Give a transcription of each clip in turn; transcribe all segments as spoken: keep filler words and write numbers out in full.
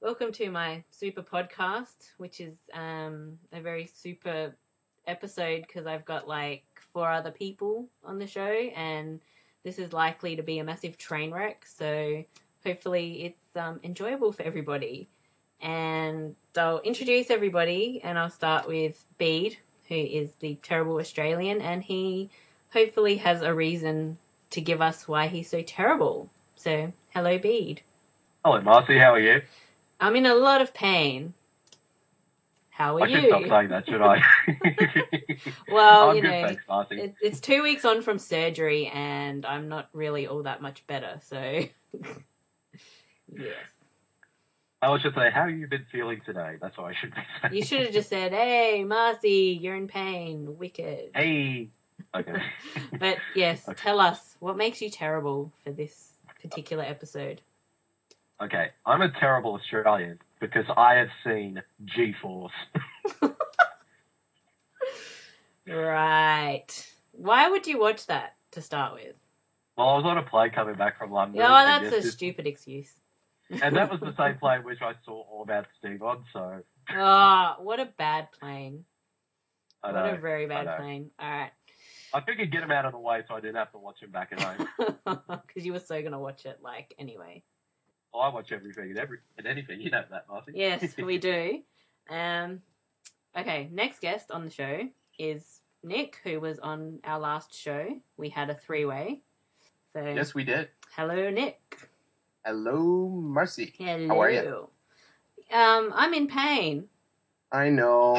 Welcome to my super podcast, which is um, a very super episode because I've got like four other people on the show, and this is likely to be a massive train wreck. So hopefully it's um, enjoyable for everybody. And I'll introduce everybody, and I'll start with Bede, who is the terrible Australian, and he hopefully has a reason to give us why he's so terrible. So, hello, Bede. Hello, Marcy. How are you? I'm in a lot of pain. How are I you? should stop saying that, should I? Well, I'm you good, know, thanks, Marcy. it, it's two weeks on from surgery, and I'm not really all that much better. So, yes. I was just saying, how have you been feeling today? That's what I should be saying. You should have just said, "Hey, Marcy, you're in pain. Wicked." Hey. Okay. But yes, Okay. tell us what makes you terrible for this particular episode. Okay, I'm a terrible Australian because I have seen G-Force. Right. Why would you watch that to start with? Well, I was on a plane coming back from London. Oh, and that's yes, a this- stupid excuse. And that was the same plane which I saw All About Steve on, so... Oh, what a bad plane. I What know, a very bad I know. plane. All right. I figured get him out of the way so I didn't have to watch him back at home. Because you were so going to watch it, like, anyway. Well, I watch everything and, every, and anything. You know that, Marcy. Yes, we do. Um, okay, next guest on the show is Nick, who was on our last show. We had a three-way. So, Yes, we did. hello, Nick. Hello, Marcy. Hello. How are you? Um, I'm in pain. I know.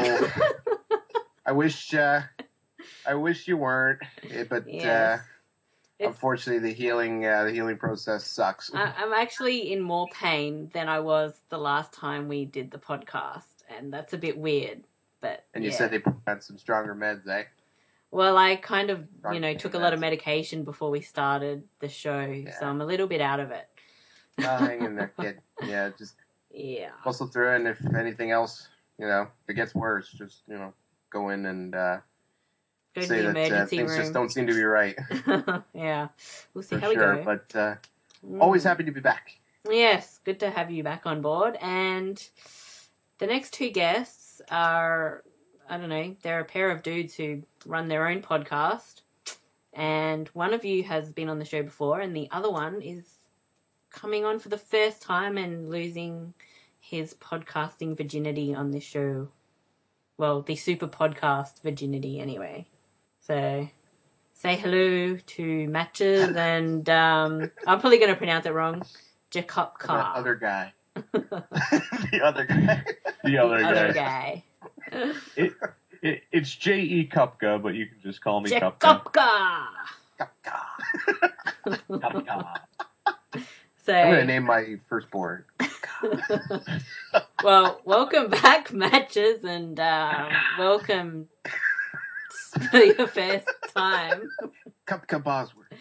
I wish. Uh, I wish you weren't, eh, but Yes. uh, It's- unfortunately, the healing uh, the healing process sucks. I, I'm actually in more pain than I was the last time we did the podcast, and that's a bit weird. But and you yeah. said they put on some stronger meds, eh? Well, I kind of, Strong you know, pain took a lot of meds. medication before we started the show, Yeah. so I'm a little bit out of it. Oh, hang in there, kid. Yeah, just Yeah. muscle through it, and if anything else, you know, if it gets worse, just you know, go in and uh, Go to say the that uh, emergency things room. just don't seem to be right Yeah. We'll see for how sure. we go. But uh, Mm. always happy to be back. Yes, good to have you back on board. And the next two guests are, I don't know, they're a pair of dudes who run their own podcast. And one of you has been on the show before, and the other one is coming on for the first time and losing his podcasting virginity on this show. Well, the super podcast virginity, anyway. So, say hello to Matches and um, I'm probably going to pronounce it wrong. Jacob That Carr. other guy. the other guy. The The other, other guy. guy. It, it, it's J E Kupka, but you can just call me Jacob Kupka. Carr. Kapka. So, I'm gonna name my firstborn. well, welcome back, Matches, and um, welcome for your first time. Cupca Bosworth.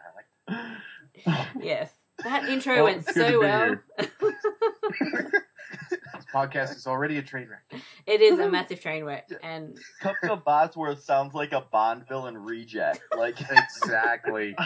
Yes, that intro Well, went it's good to so be well. here. This podcast is already a train wreck. It is a massive train wreck, and Kupka Bosworth sounds like a Bond villain reject. Like, Exactly.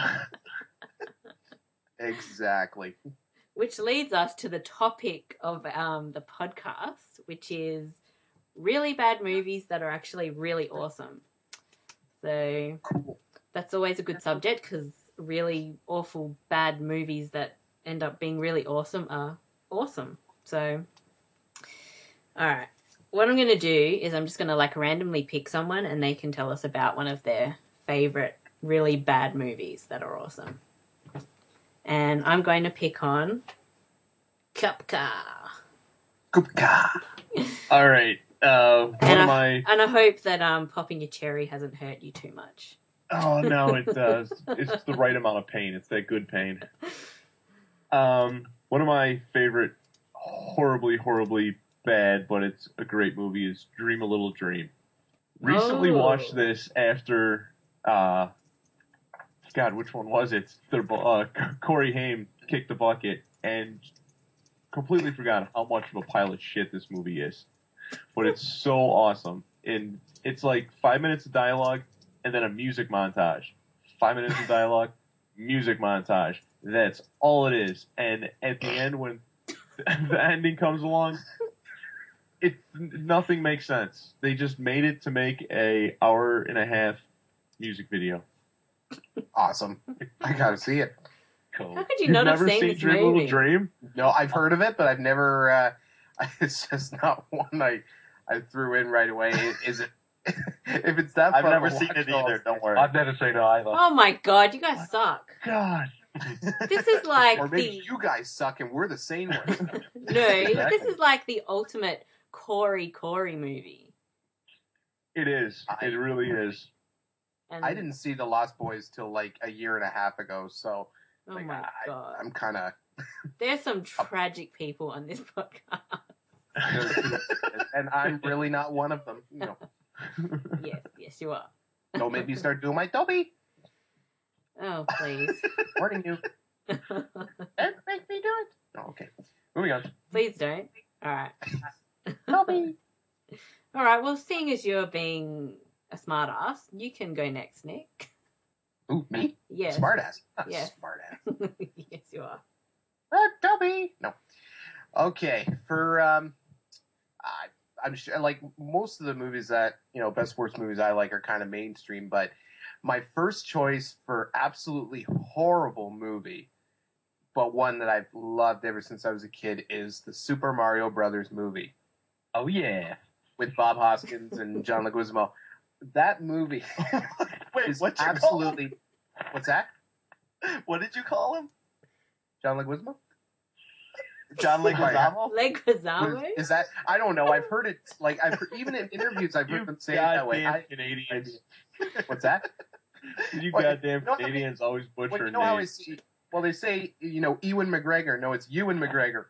Exactly. which leads us to the topic of um, the podcast, which is really bad movies that are actually really awesome. So that's always a good subject because really awful bad movies that end up being really awesome are awesome. So, all right. What I'm going to do is I'm just going to like randomly pick someone and they can tell us about one of their favorite really bad movies that are awesome. And I'm going to pick on Kupka. Cupca. all right. Uh, one And of I, my. and I hope that um, popping your cherry hasn't hurt you too much. Oh no, it does. It's the right amount of pain. It's that good pain. Um, one of my favorite, horribly, horribly bad, but it's a great movie is Dream a Little Dream. Recently Oh. watched this after, uh, God, which one was it? The, uh, Corey Haim kicked the bucket and completely forgot how much of a pile of shit this movie is. But it's so awesome. And it's like five minutes of dialogue and then a music montage. Five minutes of dialogue, music montage. That's all it is. And at the end, when the ending comes along. It nothing makes sense. They just made it to make a hour and a half music video. Awesome. I gotta see it. Cool. How could you You've not have never seen seen this Dream movie? Little Dream? No, I've heard of it, but I've never. Uh, it's just not one I I threw in right away. Is it? If it's that I've fun never to seen watch, it I'll- either. Don't worry. I've never seen it either. Oh my god, you guys suck. God. This is like Or maybe the you guys suck and we're the sane ones. no. This Exactly. is like the ultimate Corey Corey movie. It is. I- It really is. And I didn't see The Lost Boys till like a year and a half ago, so Oh like, my I, god, I'm kind of. there's some tragic people on this podcast. And I'm really not one of them. You know, Yes, yes, you are. don't make me start doing my Dobby. Oh please, Warning you. Don't make me do it. Oh, okay. Moving on. please don't. All right, Dobby. all right. Well, seeing as you're being a smart ass, you can go next, Nick. Ooh, me? Yes, Smartass. Not Yes. smartass. yes, you are. Uh, Dobby. No. Okay. For um, I I'm sure like most of the movies that you know best sports movies I like are kind of mainstream, but my first choice for absolutely horrible movie, but one that I've loved ever since I was a kid, is the Super Mario Brothers movie Oh yeah. with Bob Hoskins and John Leguizamo. That movie Wait, is what you call him? absolutely. What's that? What did you call him? John Leguizamo? John Leguizamo? Leguizamo. Is that? I don't know. I've heard it like I've heard, even in interviews I've heard You them say it that way. goddamn I, Canadians. what's that? You Well, goddamn you know, Canadians always Well, butcher you know how I names. see. Well, they say you know Ewan McGregor. No, it's Ewan McGregor.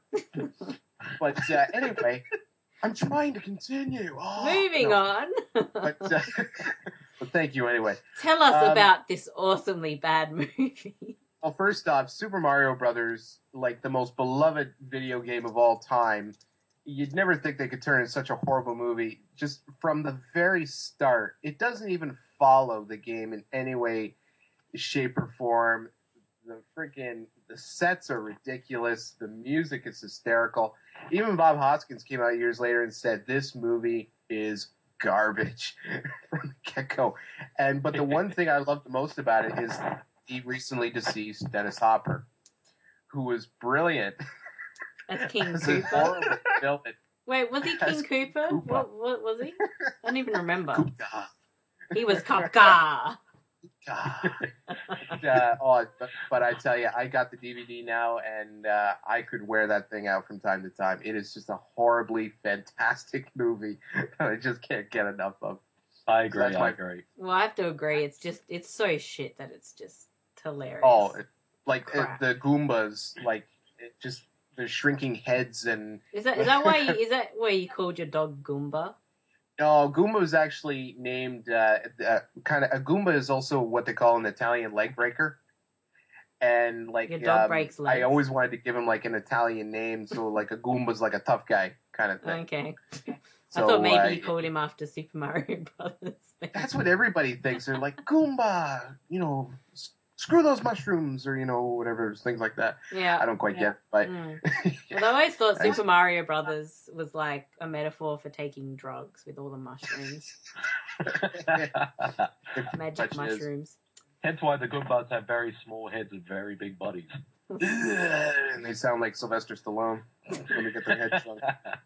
But uh, anyway, I'm trying to continue. Oh, Moving no. on. But, uh, but thank you anyway. Tell us um, about this awesomely bad movie. Well, first off, Super Mario Brothers, like the most beloved video game of all time. You'd never think they could turn into such a horrible movie. Just from the very start, it doesn't even follow the game in any way, shape, or form. The freaking the sets are ridiculous. The music is hysterical. Even Bob Hoskins came out years later and said this movie is garbage from the get go. And but the one thing I love the most about it is the recently deceased Dennis Hopper, who was brilliant As King as a Cooper. horrible villain. Wait, was he As King Cooper? Koopa. What, what was he? I don't even remember. Koopa. He was Kafka. God. uh, oh, but, but I tell you, I got the D V D now, and uh, I could wear that thing out from time to time. It is just a horribly fantastic movie that I just can't get enough of. I agree. That's I my- agree. Well, I have to agree. It's just, it's so shit that it's just hilarious. Oh, it, like uh, Crap. the Goombas, like it just the shrinking heads, and Is that is that why you, is that why you called your dog Goomba? no, Goomba was actually named uh, uh, kind of. A Goomba is also what they call an Italian leg breaker. And like Your dog um, breaks I legs. always wanted to give him like an Italian name, so like a Goomba's like a tough guy kind of thing. Okay. So, I thought maybe uh, you called him after Super Mario Brothers. That's what everybody thinks. They're like Goomba, you know, s- screw those mushrooms, or you know, whatever things like that. Yeah. I don't quite get, it, but Mm. Well, I always thought I- Super Mario Brothers was like a metaphor for taking drugs with all the mushrooms, magic Much is. mushrooms. Hence why the Goombas have very small heads and very big bodies. and they sound like Sylvester Stallone when they get their heads shrunk.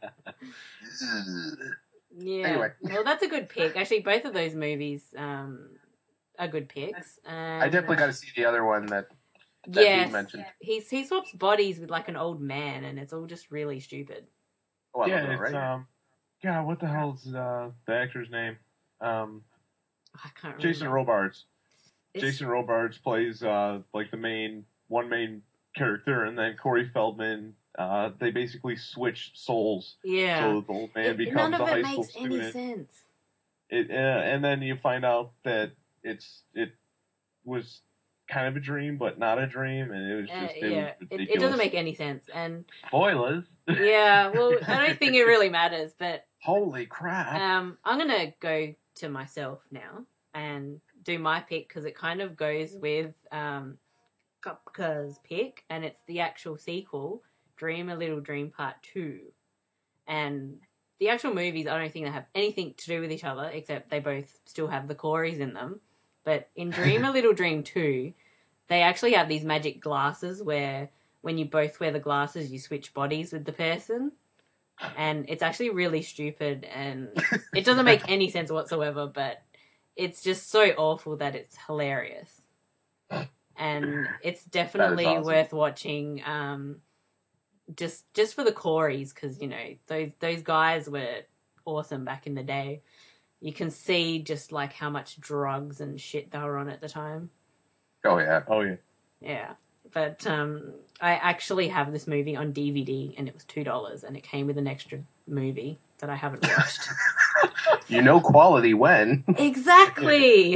Yeah. Anyway. Well, that's a good pick. Actually, both of those movies um, are good picks. Um, I definitely got to see the other one that that yes, you mentioned. He's, he swaps bodies with like an old man, and it's all just really stupid. Oh, I yeah, love it, it's right? um, God, what the hell's uh, the actor's name? Um, I can't remember. Jason Robards. It's- Jason Robards plays uh, like the main one main character, and then Corey Feldman. Uh, they basically switch souls, Yeah. so the old man It- becomes none of a it high school makes any student. sense. It, uh, and then you find out that it's it was kind of a dream, but not a dream, and it was Uh, just it yeah, was it, ridiculous. it doesn't make any sense. And Spoilers. yeah, well, I don't think it really matters, but Holy crap! um, I'm gonna go to myself now and do my pick because it kind of goes with um, Kupka's pick, and it's the actual sequel, Dream a Little Dream Part two. And the actual movies, I don't think they have anything to do with each other, except they both still have the Coreys in them. But in Dream a Little Dream two, they actually have these magic glasses where when you both wear the glasses, you switch bodies with the person. And it's actually really stupid and it doesn't make any sense whatsoever, but it's just so awful that it's hilarious. And it's definitely awesome. worth watching um, just just for the Coreys because, you know, those those guys were awesome back in the day. You can see just like how much drugs and shit they were on at the time. Oh yeah. Oh yeah. Yeah. But um, I actually have this movie on D V D and it was two dollars and it came with an extra movie that I haven't watched. You know quality when. Exactly.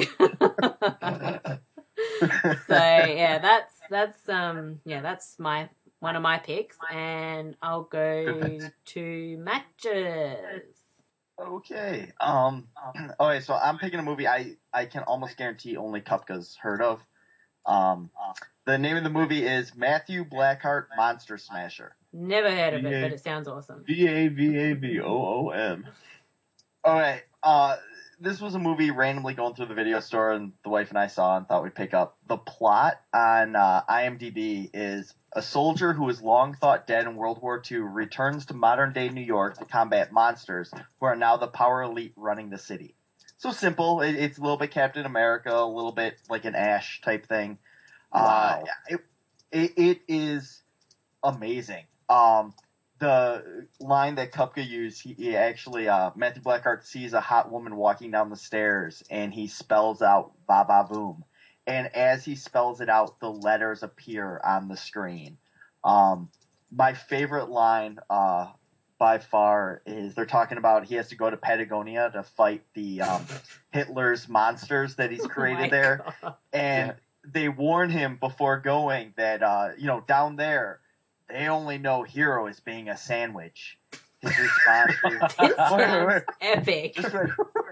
So yeah, that's that's um yeah, that's my one of my picks and I'll go to matches. Okay. Um. Okay, so I'm picking a movie I, I can almost guarantee only Kupka's heard of. Um. The name of the movie is Matthew Blackheart Monster Smasher. Never heard of it, Yeah. but it sounds awesome. V A V A V O O M. Okay. Uh. This was a movie randomly going through the video store, and the wife and I saw and thought we'd pick up. The plot on uh, IMDb is a soldier who was long thought dead in World War Two returns to modern-day New York to combat monsters who are now the power elite running the city. So simple. It, it's a little bit Captain America, a little bit like an Ash type thing. Wow. Uh, it, it, it is amazing. Um, the line that Kupka used, he, he actually, uh, Matthew Blackheart sees a hot woman walking down the stairs and he spells out "va va voom." And as he spells it out, the letters appear on the screen. Um, my favorite line, uh, by far is they're talking about he has to go to Patagonia to fight the, um, Hitler's monsters that he's created Oh my there. God. And they warn him before going that, uh, you know, down there, they only know hero as being a sandwich. His response is, This wait, wait, sounds wait. epic. Just wait.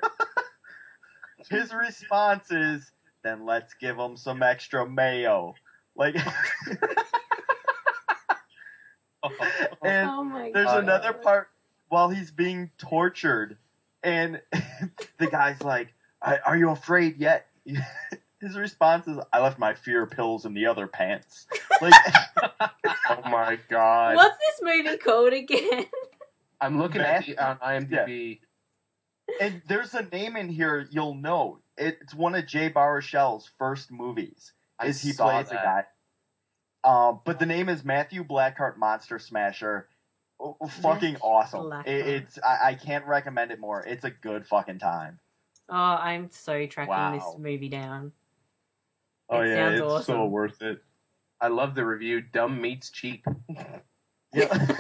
His response is, then let's give him some extra mayo. Like, and Oh my there's God. another part while he's being tortured, and the guy's like, "Are are you afraid yet?" His response is, "I left my fear pills in the other pants." Like, Oh my god. What's this movie called again? I'm looking at the on IMDb. and there's a name in here you'll know. It's one of Jay Baruchel's first movies. I Is he saw plays that. a guy. Um, but the name is Matthew Blackheart Monster Smasher. Oh, fucking Matthew awesome. Blackheart. It, it's I, I can't recommend it more. It's a good fucking time. Oh, I'm so tracking Wow. this movie down. Oh It yeah, sounds it's awesome. so worth it. I love the review. Dumb meets cheap. Yeah.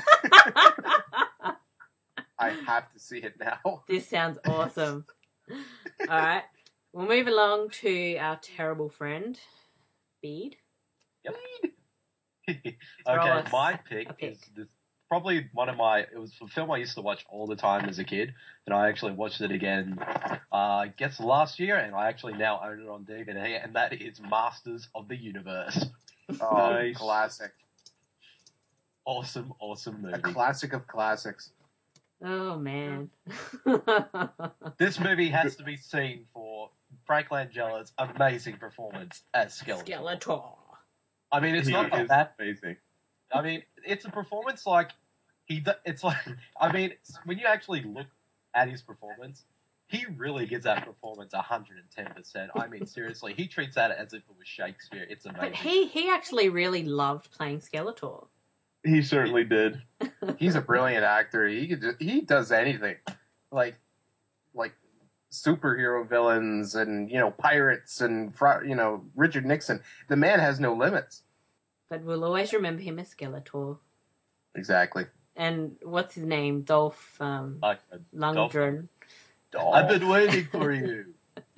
I have to see it now. This sounds awesome. All right. We'll move along to our terrible friend, Bede. okay, us my a pick, pick. is this, probably one of my. It was a film I used to watch all the time as a kid, and I actually watched it again. Uh, I guess last year, and I actually now own it on D V D, and that is Masters of the Universe. Oh, Nice. classic. Awesome, awesome A movie. classic of classics. Oh, man. This movie has to be seen for Frank Langella's amazing performance as Skeletor. Skeletor. I mean, it's He not is that. amazing. I mean, it's a performance like he. do- It's like I mean, when you actually look at his performance, he really gives that performance one hundred ten percent. I mean, seriously, he treats that as if it was Shakespeare. It's amazing. But he, he actually really loved playing Skeletor. He certainly did. He's a brilliant actor. He could ju- he does anything, like like superhero villains and you know pirates and fr- you know Richard Nixon. The man has no limits. But we'll always remember him as Skeletor. Exactly. And what's his name? Dolph um, Like, uh, Dolph- Lundgren. I've been waiting for you.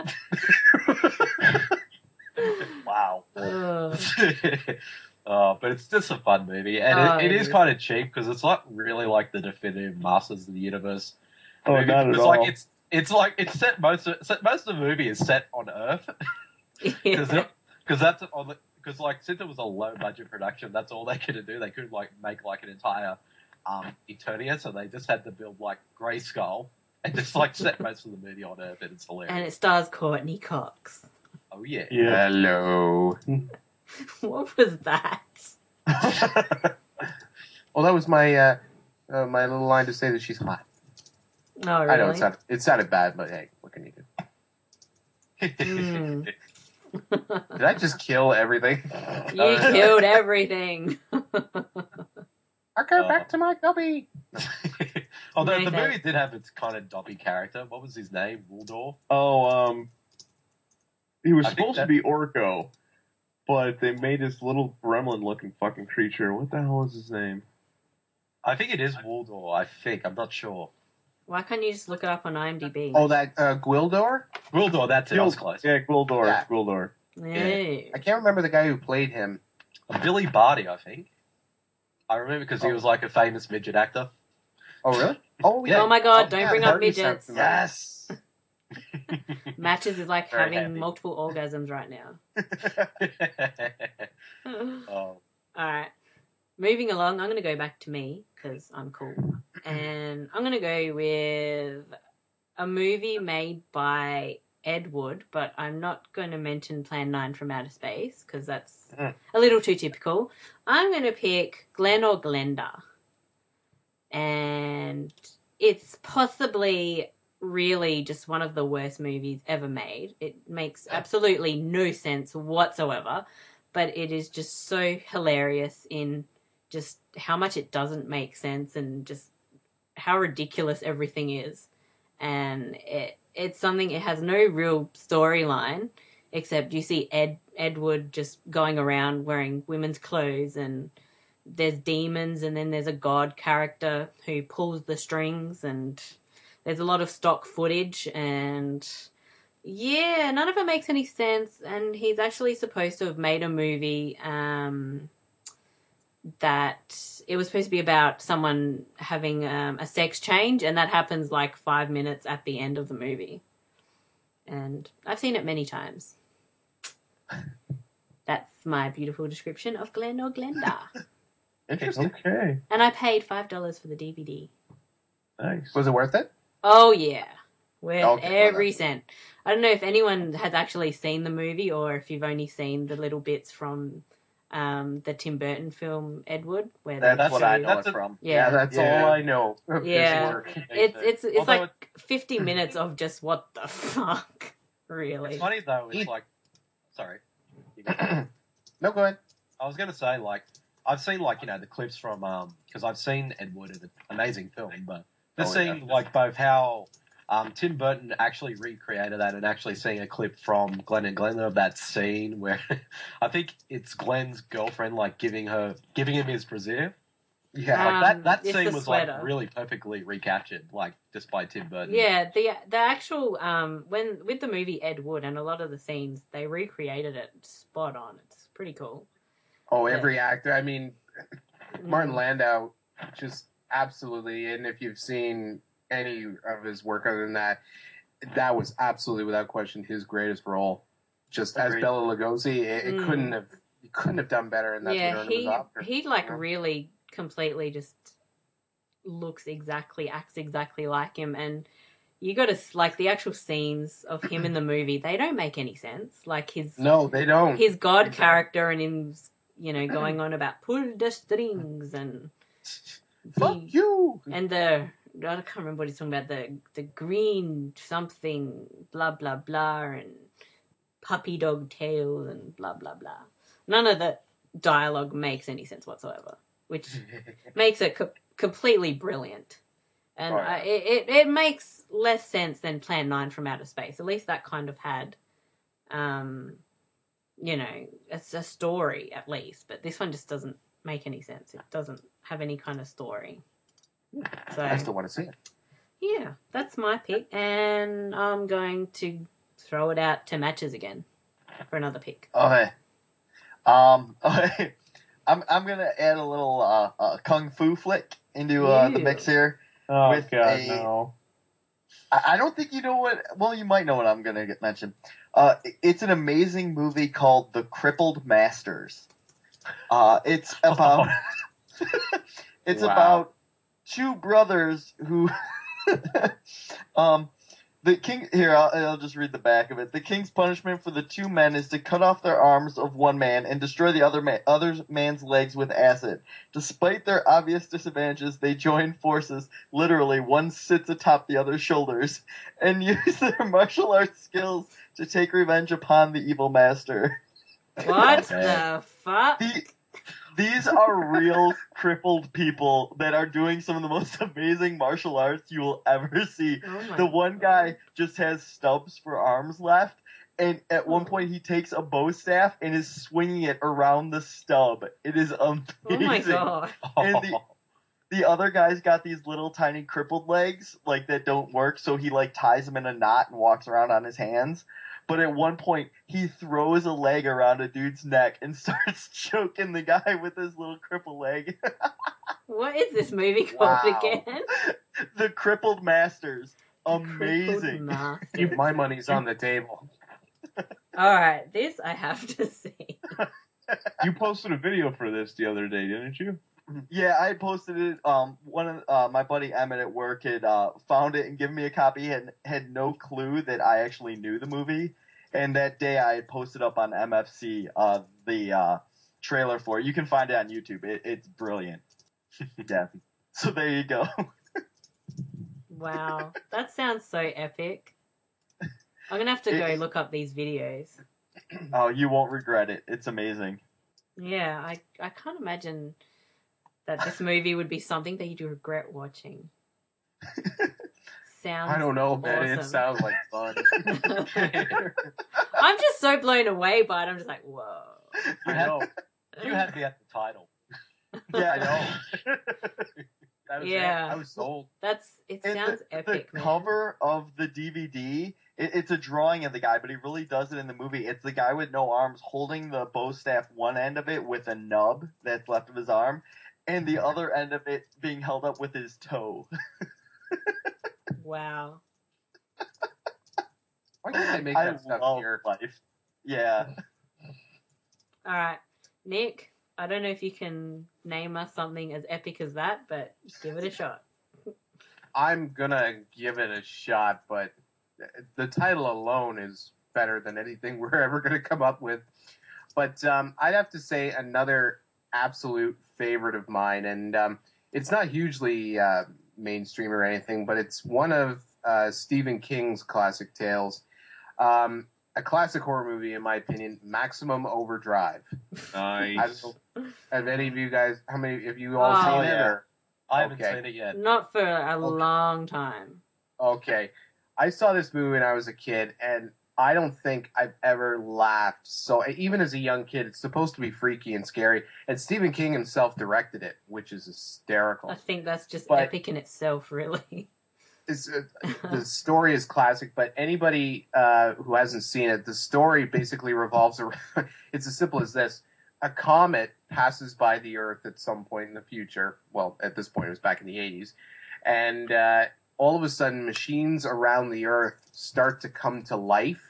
Wow. Ugh. Uh, but it's just a fun movie, and Oh, it, it it is is. kind of cheap because it's not really like the definitive Masters of the Universe. Oh, movie, not at because, all. Like it's it's like it's set most of set, most of the movie is set on Earth because because that's on the because like since it was a low budget production, that's all they could do. They couldn't like make like an entire um, Eternia, so they just had to build like Grayskull and just like set most of the movie on Earth, and it's hilarious. And it stars Courtney Cox. Oh yeah. Yeah. Hello. What was that? Well, that was my uh, uh, my little line to say that she's hot. Oh, really? I know it sounded, it sounded bad, but hey, what can you do? Mm. Did I just kill everything? You killed everything. I go Uh, back to my cubby. Although the Nathan. movie did have its kind of Dobby character. What was his name? Waldor? Oh, um, he was I think supposed that- to be Orko, but they made this little gremlin-looking fucking creature. What the hell is his name? I think it is Waldor. I think. I'm not sure. Why can't you just look it up on IMDb? Oh, that uh, Gwildor? Waldor, that's it. I was close. Yeah, Gwildor. Yeah. Gwildor. No. I can't remember the guy who played him. Billy Barty, I think. I remember because he Oh. was like a famous midget actor. Oh, really? Oh, yeah. Oh my god, Oh, don't yeah, bring up Barney midgets. sounds familiar. Yes. Matches is like Very having happy. multiple orgasms right now. oh. Alright. Moving along, I'm going to go back to me because I'm cool. And I'm going to go with a movie made by Ed Wood, but I'm not going to mention Plan nine from Outer Space because that's Mm. a little too typical. I'm going to pick Glenn or Glenda. And it's possibly really just one of the worst movies ever made. It makes absolutely no sense whatsoever, but it is just so hilarious in just how much it doesn't make sense and just how ridiculous everything is. And it it's something, it has no real storyline except you see Ed Edward just going around wearing women's clothes, and there's demons, and then there's a god character who pulls the strings, and there's a lot of stock footage, and yeah, none of it makes any sense. And he's actually supposed to have made a movie um, that it was supposed to be about someone having um, a sex change, and that happens like five minutes at the end of the movie. And I've seen it many times. That's my beautiful description of Glenn or Glenda. Interesting. Okay. And I paid five dollars for the D V D. Nice. Was it worth it? Oh, yeah. Worth Okay, well, every that's- cent. I don't know if anyone has actually seen the movie or if you've only seen the little bits from um, the Tim Burton film Ed Wood. Where That's, they That's what a- I know that's it a- from. Yeah. that's Yeah. all I know. of his Yeah. work. It's it's it's Although like fifty minutes of just what the fuck, really. It's funny though. It's It- like, sorry. You go. No, go ahead. I was gonna say like I've seen like you know the clips from um because I've seen Ed Wood in an amazing film, but just Oh, yeah. seeing like both how um Tim Burton actually recreated that and actually seeing a clip from Glenn and Glenda of that scene where I think it's Glenn's girlfriend like giving her giving him his preserve. Yeah. Um, Like that that it's scene the was sweater. like really perfectly recaptured like just by Tim Burton. Yeah, the the actual um when with the movie Ed Wood and a lot of the scenes they recreated it spot on. It's pretty cool. Oh, every actor. I mean, Martin Mm. Landau, just absolutely. And if you've seen any of his work other than that, that was absolutely, without question, his greatest role. Just as Agreed. Bela Lugosi, it, it Mm. couldn't have, he couldn't have done better, and that's Yeah, what earned him his he Oscar. he like you know? really completely just looks exactly, acts exactly like him, and you got to like the actual scenes of him in the movie. They don't make any sense. Like his No, they don't. his god Exactly. character and him, you know, going on about pull the strings and Fuck the- you. and the I can't remember what he's talking about, the the green something blah blah blah and puppy dog tails and blah blah blah. None of the dialogue makes any sense whatsoever, which makes it co- completely brilliant. And Oh, yeah. I, it, it it makes less sense than Plan nine from Outer Space. At least that kind of had, um, you know, it's a story at least. But this one just doesn't make any sense. It doesn't have any kind of story. So I still want to see it. yeah, that's my pick, and I'm going to throw it out to matches again for another pick. Okay. Um, I'm I'm gonna add a little uh, uh, kung fu flick into uh, the Ew. mix here. Oh With god, a- no. I, I don't think you know what. Well, you might know what I'm gonna get mentioned. Uh, it's an amazing movie called The Crippled Masters. Uh, it's about it's Wow. about two brothers who um the king here I'll, I'll just read the back of it. The king's punishment for the two men is to cut off their arms of one man and destroy the other man, other man's legs with acid. Despite their obvious disadvantages, they join forces. Literally, one sits atop the other's shoulders and use their martial arts skills to take revenge upon the evil master. What Okay. the fuck? The, these are real crippled people that are doing some of the most amazing martial arts you will ever see. Oh my The one God. guy just has stubs for arms left, and at one Oh. point he takes a bow staff and is swinging it around the stub. It is amazing. Oh my god. And the- The other guy's got these little tiny crippled legs, like, that don't work, so he, like, ties them in a knot and walks around on his hands. But at one point, he throws a leg around a dude's neck and starts choking the guy with his little crippled leg. What is this movie called Wow. again? The Crippled Masters. Crippled Amazing. Master. If my money's on the table. Alright, this I have to see. You posted a video for this the other day, didn't you? Yeah, I posted it. Um, one of uh, my buddy Emmett at work had uh, found it and given me a copy. He had had no clue that I actually knew the movie. And that day, I had posted up on M F C uh, the uh, trailer for it. You can find it on YouTube. It, it's brilliant. Yeah. So there you go. Wow. That sounds so epic. I'm gonna have to go It- look up these videos. Oh, you won't regret it. It's amazing. Yeah, I I can't imagine that this movie would be something that you'd regret watching. Sounds I don't know, man. It awesome. sounds like fun. I'm just so blown away by it. I'm just like, whoa. I know. You had me at the title. Yeah, I know. That was Yeah. it. I was sold. That's it And sounds the, epic, the man. cover of the D V D, it, it's a drawing of the guy, but he really does it in the movie. It's the guy with no arms holding the bow staff, one end of it with a nub that's left of his arm, and the other end of it being held up with his toe. Wow. Why can't they make I that stuff love here? life. Yeah. All right, Nick. I don't know if you can name us something as epic as that, but give it a shot. I'm gonna give it a shot, but the title alone is better than anything we're ever gonna come up with. But um, I'd have to say another absolute favorite of mine, and um, it's not hugely uh, mainstream or anything, but it's one of uh, Stephen King's classic tales. Um, a classic horror movie, in my opinion, Maximum Overdrive. I Nice. don't know, have any of you guys, how many of you all Oh, seen it? yeah. Or? I haven't Okay. seen it yet. Not for a Okay. long time. Okay. I saw this movie when I was a kid, and I don't think I've ever laughed. So even as a young kid, it's supposed to be freaky and scary. And Stephen King himself directed it, which is hysterical. I think that's just But- epic in itself, really. It's, uh, the story is classic, but anybody uh, who hasn't seen it, the story basically revolves around. It's as simple as this: a comet passes by the Earth at some point in the future. Well, at this point, it was back in the eighties, and uh, all of a sudden, machines around the Earth start to come to life,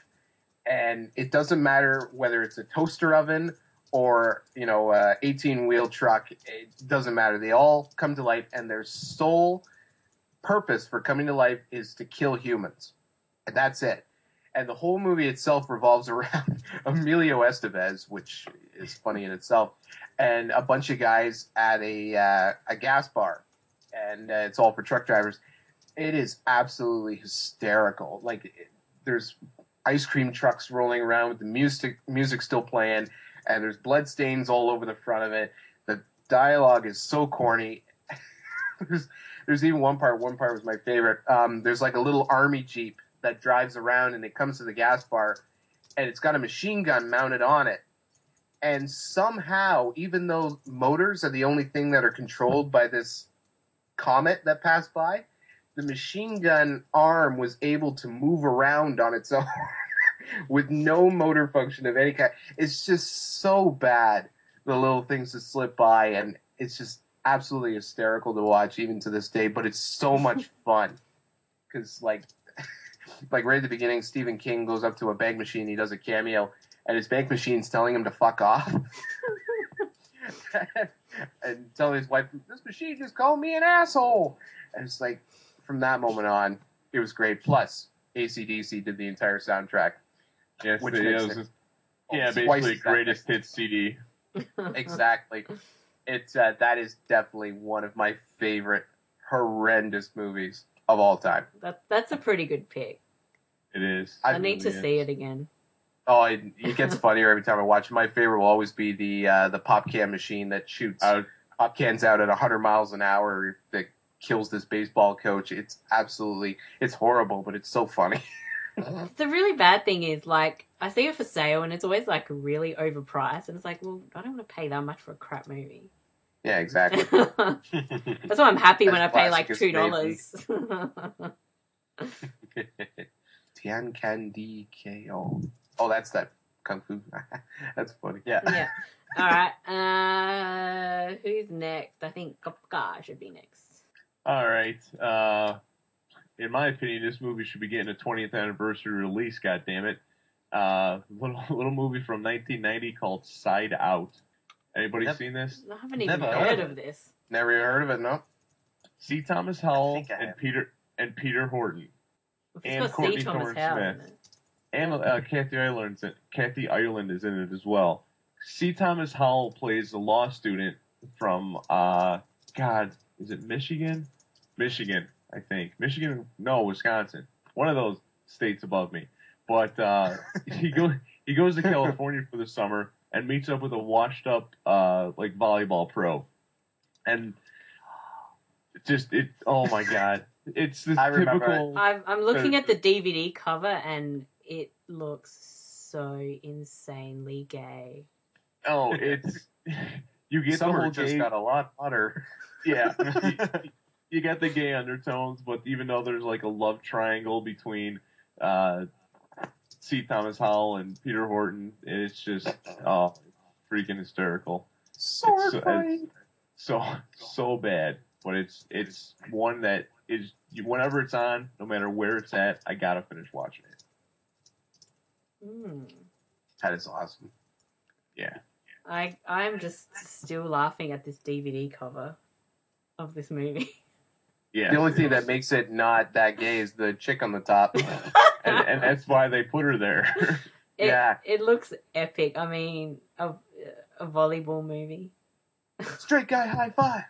and it doesn't matter whether it's a toaster oven or you know, a eighteen wheel truck. It doesn't matter. They all come to life, and their sole purpose for coming to life is to kill humans. And that's it. And the whole movie itself revolves around Emilio Estevez, which is funny in itself, and a bunch of guys at a uh, a gas bar. And uh, it's all for truck drivers. It is absolutely hysterical. Like, it, there's ice cream trucks rolling around with the music music still playing, and there's blood stains all over the front of it. The dialogue is so corny. there's There's even one part, one part was my favorite. Um, there's like a little army jeep that drives around and it comes to the gas bar and it's got a machine gun mounted on it. And somehow, even though motors are the only thing that are controlled by this comet that passed by, the machine gun arm was able to move around on its own with no motor function of any kind. It's just so bad, the little things that slip by, and it's just absolutely hysterical to watch even to this day, but it's so much fun because like like right at the beginning, Stephen King goes up to a bank machine. He does a cameo, and his bank machine's telling him to fuck off, and telling his wife, "This machine just called me an asshole." And it's like, from that moment on, it was great. Plus, A C D C did the entire soundtrack. Yes, Which it makes is. it Yeah, twice basically as greatest epic. hits C D. Exactly. It's uh, that is definitely one of my favorite horrendous movies of all time. That that's a pretty good pick. It is. I, I need to really see is. it again. Oh, it, it gets funnier every time I watch it. My favorite will always be the uh, the pop can machine that shoots Uh, pop cans out at one hundred miles an hour that kills this baseball coach. It's absolutely, it's horrible, but it's so funny. The really bad thing is, like, I see it for sale and it's always like really overpriced, and it's like, well, I don't want to pay that much for a crap movie. Yeah, exactly. That's why I'm happy when I As pay like classic as two dollars. Tian Can Di K O. Oh, that's that kung fu. That's funny. Yeah. Yeah. All right. Uh, who's next? I think Kapka should be next. All right. Uh, in my opinion, this movie should be getting a twentieth anniversary release. God damn it! Uh, little little movie from nineteen ninety called Side Out. Anybody Yep. seen this? I haven't even Never heard heard of of this. Never even heard of it, no? C. Thomas Howell think I and have. Peter and Peter Horton It's And got Courtney C. Thomas Thorne Howell Smith. in it. and uh, Kathy Ireland's in, Kathy Ireland is in it as well. C. Thomas Howell plays a law student from uh, God, is it Michigan? Michigan, I think. Michigan, no, Wisconsin. One of those states above me. But uh, he go he goes to California for the summer and meets up with a washed up uh, like volleyball pro, and just it. Oh my God, it's the I remember typical. I'm, I'm looking at the D V D cover and it looks so insanely gay. Oh, it's you get Summer the whole just gay. got a lot hotter. Yeah, you, you get the gay undertones, but even though there's like a love triangle between uh, C. Thomas Howell and Peter Horton, it's just oh, freaking hysterical. Sword It's so- fight. So so bad, but it's it's one that is whenever it's on, no matter where it's at, I gotta finish watching it. Hmm. That is awesome. Yeah, I I'm just still laughing at this D V D cover of this movie. yeah. The only thing that makes it not that gay is the chick on the top. and, and that's why they put her there. It, Yeah. it looks epic. I mean, a, a volleyball movie. Straight guy high five.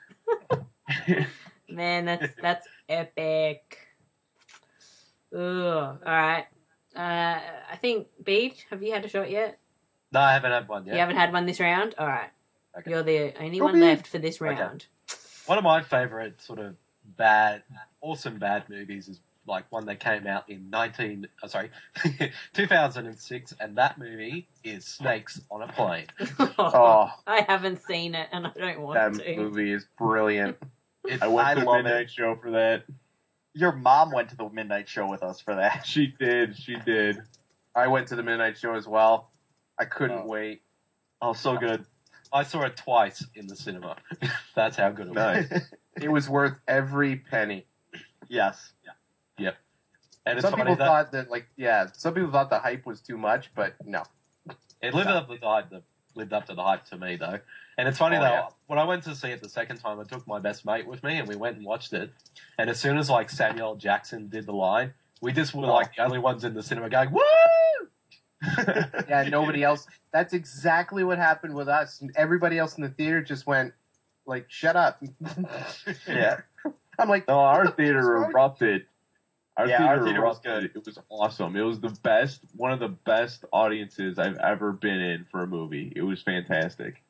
Man, that's that's epic. Ugh. All right. Uh, I think Beach. Have you had a shot yet? No, I haven't had one yet. You haven't had one this round. All right. Okay. You're the only Go one Beach. left for this Okay. round. One of my favorite sort of bad, awesome bad movies is like one that came out in nineteen, oh, sorry, two thousand six, and that movie is Snakes on a Plane. Oh, I haven't seen it, and I don't want that to. movie is brilliant. It's, I went to the love midnight it. show for that. Your mom went to the midnight show with us for that. She did, she did. I went to the midnight show as well. I couldn't Oh. wait. Oh, so good. I saw it twice in the cinema. That's how good it was. Nice. It was worth every penny. Yes. And it's Some funny people that thought that, like, yeah, some people thought the hype was too much, but no. it lived up to the hype. That lived up to the hype to me though. And it's funny Oh, though. yeah. When I went to see it the second time, I took my best mate with me, and we went and watched it. And as soon as like Samuel Jackson did the line, we just were like the only ones in the cinema going woo. Yeah, nobody else. That's exactly what happened with us. And everybody else in the theater just went, like, shut up. Yeah. I'm like, No, our what the theater fuck's wrong? erupted. Our Yeah, theater our theater was erupted. It was awesome. It was the best, one of the best audiences I've ever been in for a movie. It was fantastic.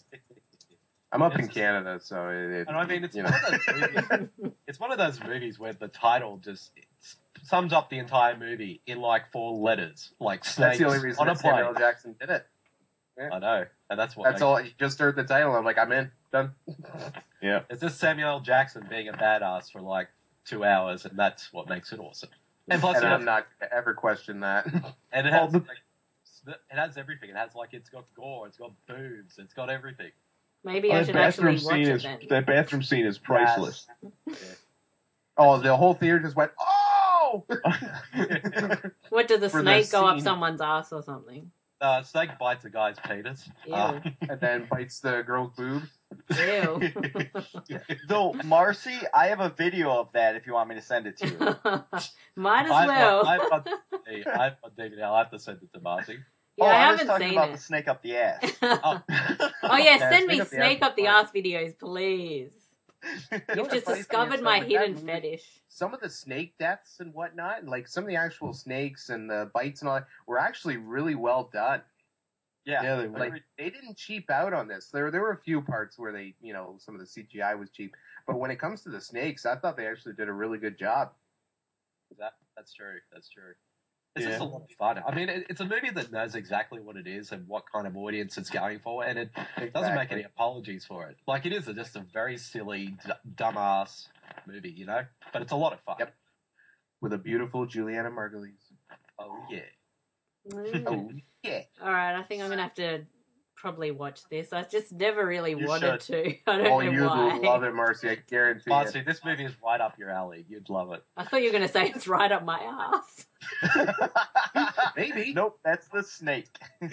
I'm up in It's- Canada, so it, it And I mean, it's you one know. of those movies. It's one of those movies where the title just s- sums up the entire movie in like four letters, like That's snakes the only reason on a that Samuel L. plane. Jackson did it. I know, and that's what. That's makes- all. You just heard the title. I'm like, I'm in. Done. Yeah. It's just Samuel L. Jackson being a badass for like two hours, and that's what makes it awesome. And plus, And it I'm has, not gonna ever question that. and it all has the- like, it has everything. It has like it's got gore, it's got boobs, it's got everything. Maybe Oh, I that should bathroom actually watch scene it is then. that bathroom scene is priceless. Oh, the whole theater just went, oh! no! What, does the For the snake go up scene. someone's ass or something? Uh, snake bites a guy's penis. Ew. Uh, And then bites the girl's boob. Ew. Though, Marcy, I have a video of that if you want me to send it to you. Might as I've well. got- I've got- hey, I've got D V D. I'll have to send it to Marcy. yeah, oh, I I was haven't talking seen about it. the snake up the ass. Oh, Oh yeah, Yeah, send me snake up the snake ass up the is ass videos, please. You've just funny thing discovered is, my though, with that hidden movie- fetish. Some of the snake deaths and whatnot, like some of the actual snakes and the bites and all that, were actually really well done. Yeah. Yeah, they were. Like they didn't cheap out on this. There, there were a few parts where they, you know, some of the C G I was cheap, but when it comes to the snakes, I thought they actually did a really good job. that, that's true. That's true. It's Yeah. just a lot of fun. I mean, it, it's a movie that knows exactly what it is and what kind of audience it's going for, and it doesn't make Exactly. any apologies for it. Like, it is a, just a very silly, d- dumbass movie, you know? But it's a lot of fun. Yep. With a beautiful Juliana Margulies. Oh, yeah. Mm. Oh yeah. All right, I think I'm gonna have to probably watch this. I just never really You wanted to. I don't Oh, know you'd why. love it, Marcy. I guarantee Marcy, it. this movie is right up your alley. You'd love it. I thought you were gonna say it's right up my ass. Maybe. Nope, that's the snake.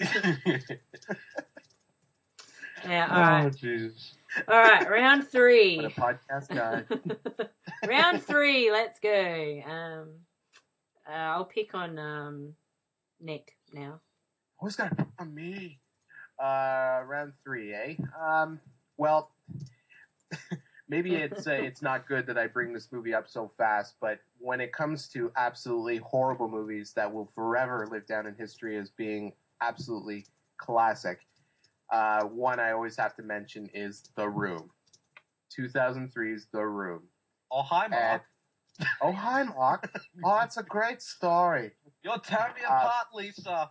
Yeah. All Oh, right. Jesus. All right. Round What a three. podcast guy. Round three. Let's go. Um, uh, I'll pick on um, Nick now. Who's got to pick on me? Uh, round three, eh? Um, well, maybe it's uh, it's not good that I bring this movie up so fast, but when it comes to absolutely horrible movies that will forever live down in history as being absolutely classic, uh, one I always have to mention is The Room. two thousand three's The Room. Oh, hi, Mark. Oh, hi, Mark. Oh, that's a great story. You're tearing me Uh, apart, Lisa.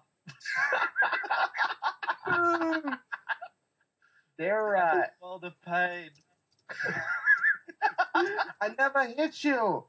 They're, uh, World of pain. I never hit you.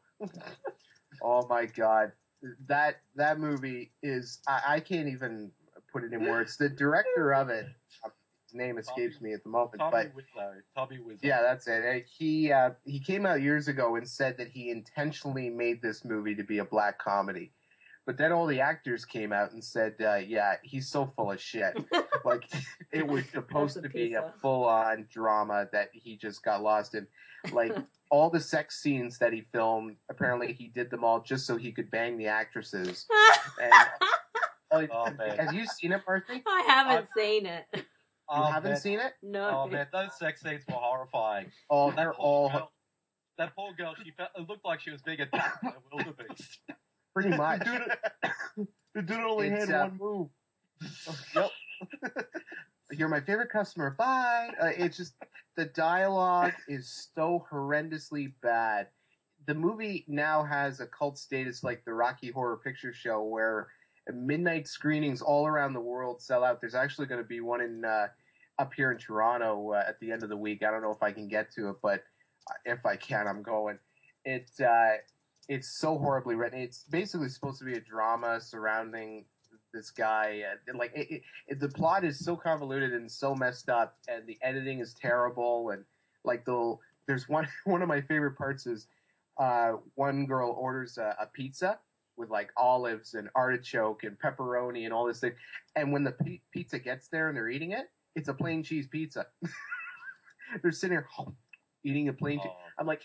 Oh my god, that that movie is I, I can't even put it in words. The director of it, uh, his name escapes me at the moment, Tommy but Wiseau. Tommy Wiseau. yeah, that's it. Uh, He uh, he came out years ago and said that he intentionally made this movie to be a black comedy. But then all the actors came out and said, uh, "Yeah, he's so full of shit." Like it was supposed That's a to be a pizza. full-on drama that he just got lost in. Like all the sex scenes that he filmed, apparently he did them all just so he could bang the actresses. And like, Oh, man. have you seen it, Marcy? I haven't seen it. You Oh, haven't man. seen it? No. Oh, man, those sex scenes were horrifying. Oh, That they're poor all girl, that poor girl, she felt, it looked like she was being attacked by a wildebeest. pretty much. The dude only It's, had uh, one move. Yep. You're my favorite customer. Bye. Uh, it's just the dialogue is so horrendously bad. The movie now has a cult status like the Rocky Horror Picture Show, where midnight screenings all around the world sell out. There's actually going to be one in uh, up here in Toronto uh, at the end of the week. I don't know if I can get to it, but if I can, I'm going. It uh, it's so horribly written. It's basically supposed to be a drama surrounding this guy. Uh, like it, it, it, the plot is so convoluted and so messed up, and the editing is terrible. And like the there's one one of my favorite parts is uh, one girl orders a, a pizza with like olives and artichoke and pepperoni and all this thing, and when the p- pizza gets there and they're eating it, it's a plain cheese pizza. They're sitting there eating a plain cheese. Oh, I'm like,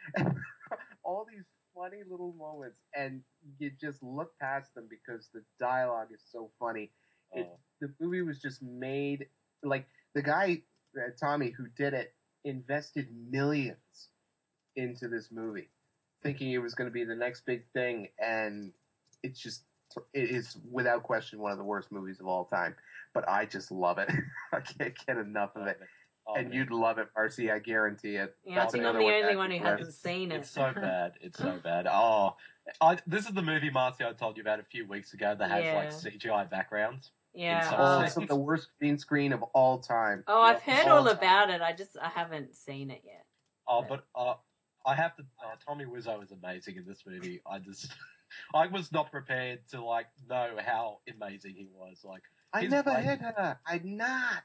all these funny little moments, and you just look past them because the dialogue is so funny. It, oh. the movie was just made like the guy uh, Tommy who did it invested millions into this movie, thinking it was going to be the next big thing, and it's just it is without question one of the worst movies of all time. But I just love it. I can't get enough of it. Oh, And man. you'd love it, Marcy. I guarantee it. Yeah, I That's think I'm another the one only that one who left. hasn't seen it. It's so bad. It's so bad. Oh, I, this is the movie, Marcy, I told you about a few weeks ago that has Yeah. like C G I backgrounds. Yeah. some Oh, uh, it's the worst green screen of all time. oh, I've Yep, heard all all time. about it. I just I haven't seen it yet. Oh, Yeah. but uh, I have to. Uh, Tommy Wiseau is amazing in this movie. I just, I was not prepared to like know how amazing he was. Like I his never break- hit her. I'm not.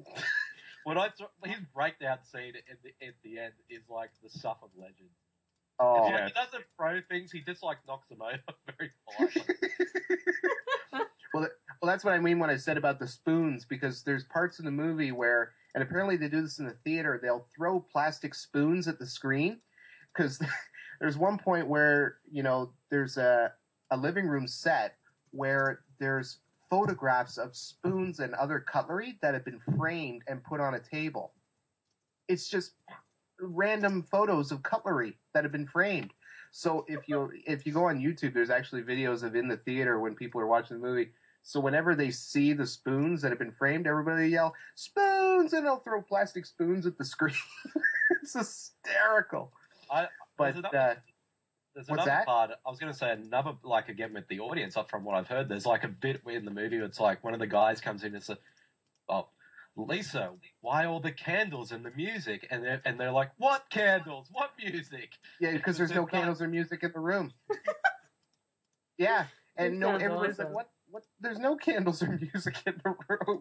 when I saw his breakdown scene at the at the end is like the stuff of legend. Oh, It's Yeah. like he doesn't throw things; he just like knocks them over very politely. well, that, well, that's what I mean when I said about the spoons, because there's parts in the movie where, and apparently they do this in the theater, they'll throw plastic spoons at the screen, because there's one point where, you know, there's a, a living room set where there's photographs of spoons and other cutlery that have been framed and put on a table. It's just random photos of cutlery that have been framed. So if you if you go on YouTube, there's actually videos of in the theater when people are watching the movie. So whenever they see the spoons that have been framed, everybody yell spoons, and they'll throw plastic spoons at the screen. It's hysterical. I, But there's uh, another, there's what's another that? part. I was going to say another, like again with the audience. Up from what I've heard, there's like a bit in the movie. It's like one of the guys comes in and says, "Oh, Lisa, why all the candles and the music?" And they're, and they're like, "What candles? What music?" Yeah, because there's no There's not- candles or music in the room. Yeah, and That no, sounds everybody's awesome. like, "What? What? There's no candles or music in the room."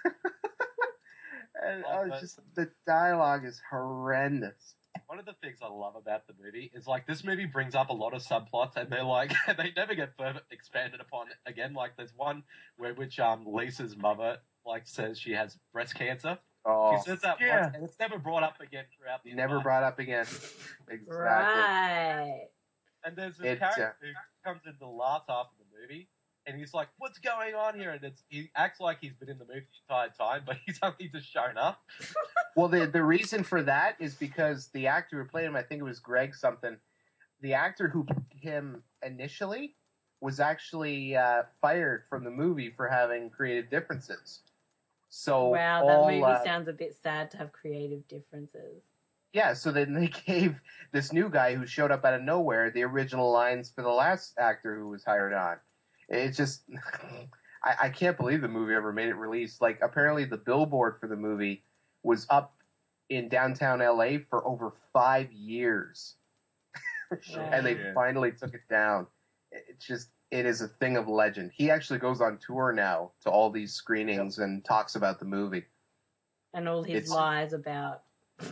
And Oh, oh, but- it's just the dialogue is horrendous. One of the things I love about the movie is like this movie brings up a lot of subplots, and they're like they never get further expanded upon again. Like there's one where which um Lisa's mother like says she has breast cancer. Oh, She says that Yeah. once, and it's never brought up again throughout the never entire- brought up again. Exactly. Right. And there's this It's, uh, character who comes in the last half of the movie, and he's like, "What's going on here?" And it's he acts like he's been in the movie the entire time, but he's only just shown up. Well, the the reason for that is because the actor who played him, I think it was Greg something, the actor who played him initially was actually uh, fired from the movie for having creative differences. So Wow, that all, movie uh, sounds a bit sad to have creative differences. yeah, so then they gave this new guy who showed up out of nowhere the original lines for the last actor who was hired on. It's just, I, I can't believe the movie ever made it released. Like, apparently the billboard for the movie was up in downtown L A for over five years. Wow. And they Shit. finally took it down. It's just, it is a thing of legend. He actually goes on tour now to all these screenings and talks about the movie. And all his It's- lies about.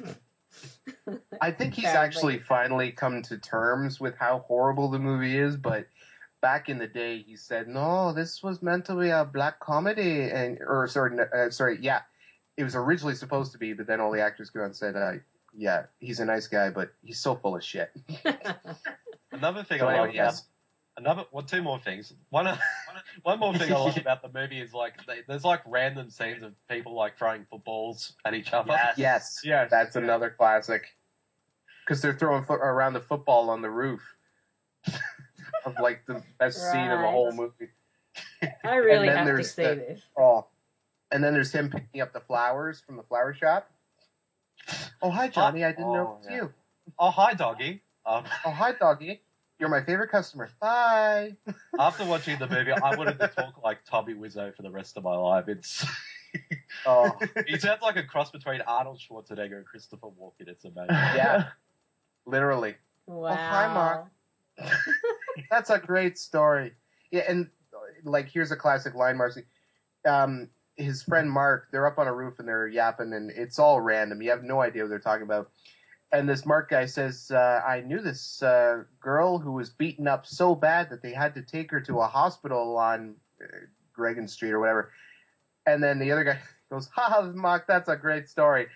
I think he's Apparently. actually finally come to terms with how horrible the movie is, but back in the day he said, no, this was meant to be a black comedy, and or sorry, no, uh, sorry, yeah, it was originally supposed to be, but then all the actors came out and said, uh, yeah, he's a nice guy, but he's so full of shit. Another thing So I love anyway, yes. about another well, two more things. One, one more thing I love about the movie is like they, there's like random scenes of people like throwing footballs at each other. Yes, Yes. that's Yeah. another classic. Because they're throwing foot around the football on the roof. Of like the best scene of the Right. whole movie. I really then have to there's see the- this. Oh, and then there's him picking up the flowers from the flower shop. Oh, hi, Johnny. I didn't know Oh, it was yeah. you. Oh, hi, doggy. Um, Oh, hi, doggy. You're my favorite customer. Bye. after watching the movie, I wanted to talk like Tommy Wiseau for the rest of my life. It's Oh, he sounds like a cross between Arnold Schwarzenegger and Christopher Walken. It's amazing. yeah. Literally. Wow. hi, Mark. That's a great story. Yeah, and uh, like, here's a classic line, Marcy. Um, his friend Mark, they're up on a roof and they're yapping, and it's all random. You have no idea what they're talking about. And this Mark guy says, uh, I knew this uh, girl who was beaten up so bad that they had to take her to a hospital on uh, Gregan Street or whatever. And then the other guy goes, ha ha, Mark, that's a great story.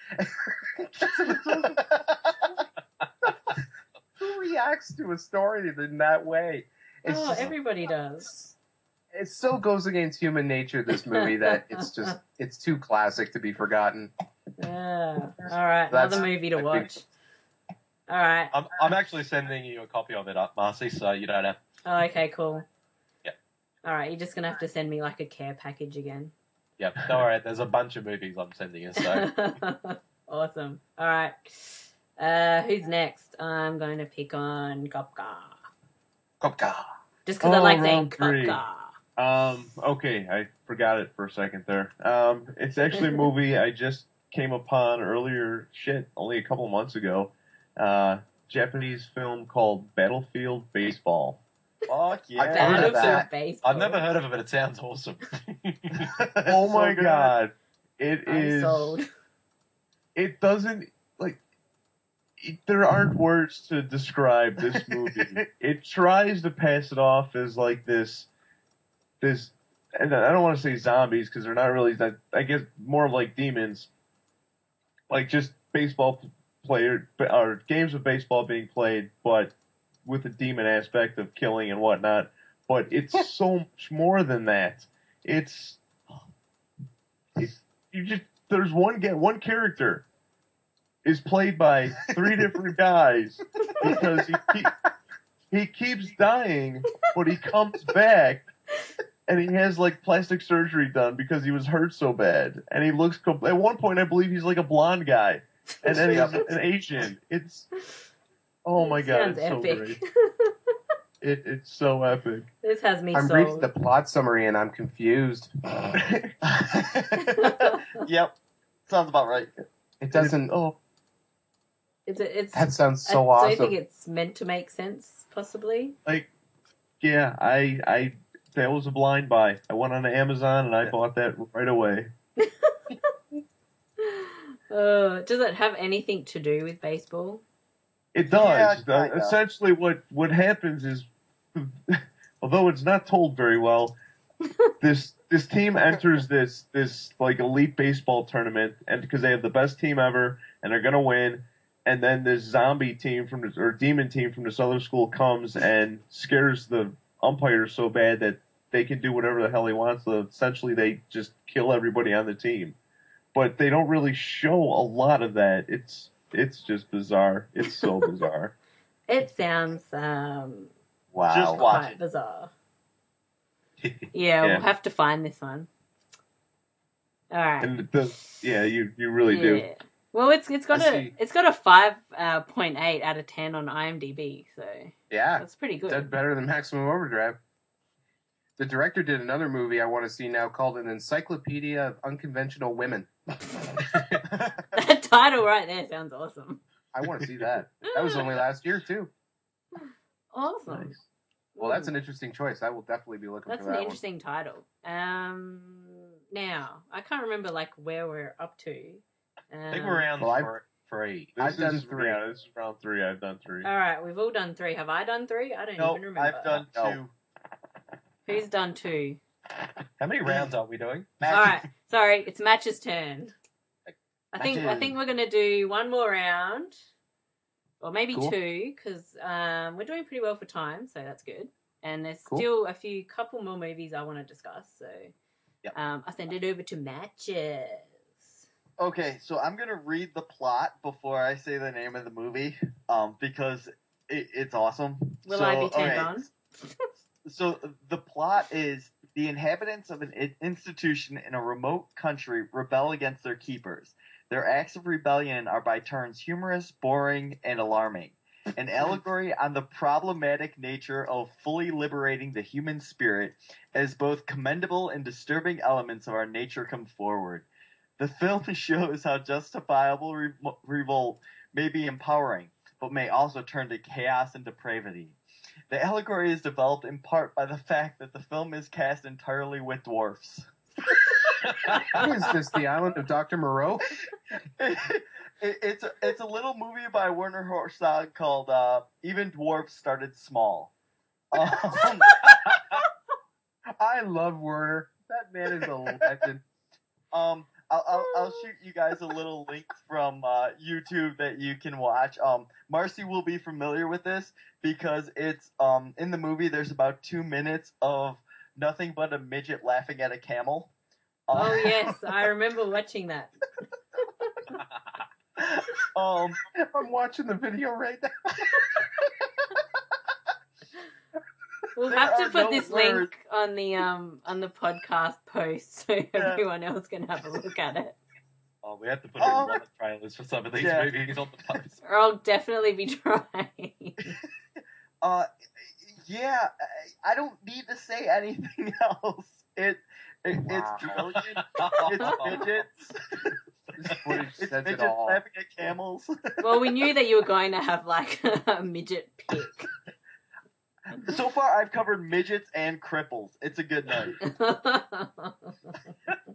Who reacts to a story in that way? It's Oh, just- everybody does. it so goes against human nature, this movie, that it's just, it's too classic to be forgotten. Yeah. All right, That's- another movie to I think- watch. All right. I'm, I'm actually sending you a copy of it up, Marcy, so you don't have. Oh, okay, cool. Yeah. All right, you're just gonna have to send me like a care package again. Yeah, don't worry. There's a bunch of movies I'm sending you. So Awesome. All right. Uh, who's next? I'm going to pick on Kopka. Kopka. Just because I Oh, like saying round three. Kopka. Um, okay, I forgot it for a second there. Um, it's actually a movie I just came upon earlier, shit, only a couple months ago. Uh, Japanese film called Battlefield Baseball. Fuck yeah. I've heard of Battlefield that. Baseball. I've never heard of it, but it sounds awesome. Oh my So good. god. It I'm is, sold. it doesn't, like, there aren't words to describe this movie. It tries to pass it off as like this, this, and I don't want to say zombies because they're not really that. I guess more like demons, like just baseball player or games of baseball being played, but with a demon aspect of killing and whatnot. But it's so much more than that. It's, it's you just there's one get one character is played by three different guys because he keep, he keeps dying, but he comes back and he has like plastic surgery done because he was hurt so bad, and he looks com- at one point I believe he's like a blonde guy, and then he's an Asian. It's oh my god, Sounds it's so epic. great. It, it's so epic. This has me I'm sold. reading the plot summary and I'm confused. Yep, sounds about right. It doesn't. Oh, It's a, it's. That sounds so I, awesome. Do you think it's meant to make sense? Possibly. like yeah, I I that was a blind buy. I went on Amazon and I bought that right away. Uh, does it have anything to do with baseball? It does. Yeah, Uh, kinda. essentially, what what happens is, although it's not told very well, this this team enters this this like elite baseball tournament, and because they have the best team ever, and they're gonna win, and then this zombie team from this, or demon team from this other school comes and scares the umpires so bad that they can do whatever the hell he wants. So essentially, they just kill everybody on the team, but they don't really show a lot of that. It's It's just bizarre. It's so bizarre. It sounds um Wow. Just watch quite it. bizarre. Yeah, Yeah. we'll have to find this one. All right. And the, yeah, you you really do. Yeah. Well, it's it's got I a see. it's got a five uh, point eight out of ten on IMDb, so Yeah, that's pretty good. did better than Maximum Overdrive. The director did another movie I want to see now called An Encyclopedia of Unconventional Women. That title right there sounds awesome. I want to see that. That was only last year too. Awesome. Nice. Well, that's an interesting choice. I will definitely be looking That's for an that one. interesting title. Um, now I can't remember like where we're up to. Um, I think we're around Well, I've- for three. This I've is, done three. Yeah, this is round three. I've done three. All right, we've all done three. Have I done three? I don't No, even remember. I've done No. two. Who's done two? How many rounds are we doing? All right, sorry, it's Match's turn. I think I Matches. think we're gonna do one more round, or maybe Cool. two, because um, we're doing pretty well for time, so that's good. And there's Cool. still a few couple more movies I want to discuss, so Yep. um, I'll send it over to Matches. Okay, so I'm gonna read the plot before I say the name of the movie, um, because it, it's awesome. Will so, I be turned okay, on? So the plot is the inhabitants of an i- institution in a remote country rebel against their keepers. Their acts of rebellion are by turns humorous, boring, and alarming. An allegory on the problematic nature of fully liberating the human spirit, as both commendable and disturbing elements of our nature come forward. The film shows how justifiable re- revolt may be empowering, but may also turn to chaos and depravity. The allegory is developed in part by the fact that the film is cast entirely with dwarfs. What is this, the island of Doctor Moreau? it, it's, a, it's a little movie by Werner Herzog called uh, Even Dwarfs Started Small. Um, I love Werner. That man is a legend. um, I'll, I'll, I'll shoot you guys a little link from uh, YouTube that you can watch. Um, Marcy will be familiar with this because it's um, in the movie. There's about two minutes of nothing but a midget laughing at a camel. Oh Um, yes, I remember watching that. um, I'm watching the video right now. We'll There have to are put no this words. link on the um on the podcast post so everyone else can have a look at it. Oh, we have to put Oh. in the trailers for some of these Yeah. movies on the post. Or I'll definitely be trying. uh, yeah, I, I don't need to say anything else. It, it Wow. it's brilliant. It's midgets. This footage It's says it midgets all. laughing at camels. Well, we knew that you were going to have like a midget pick. So far, I've covered midgets and cripples. It's a good night. That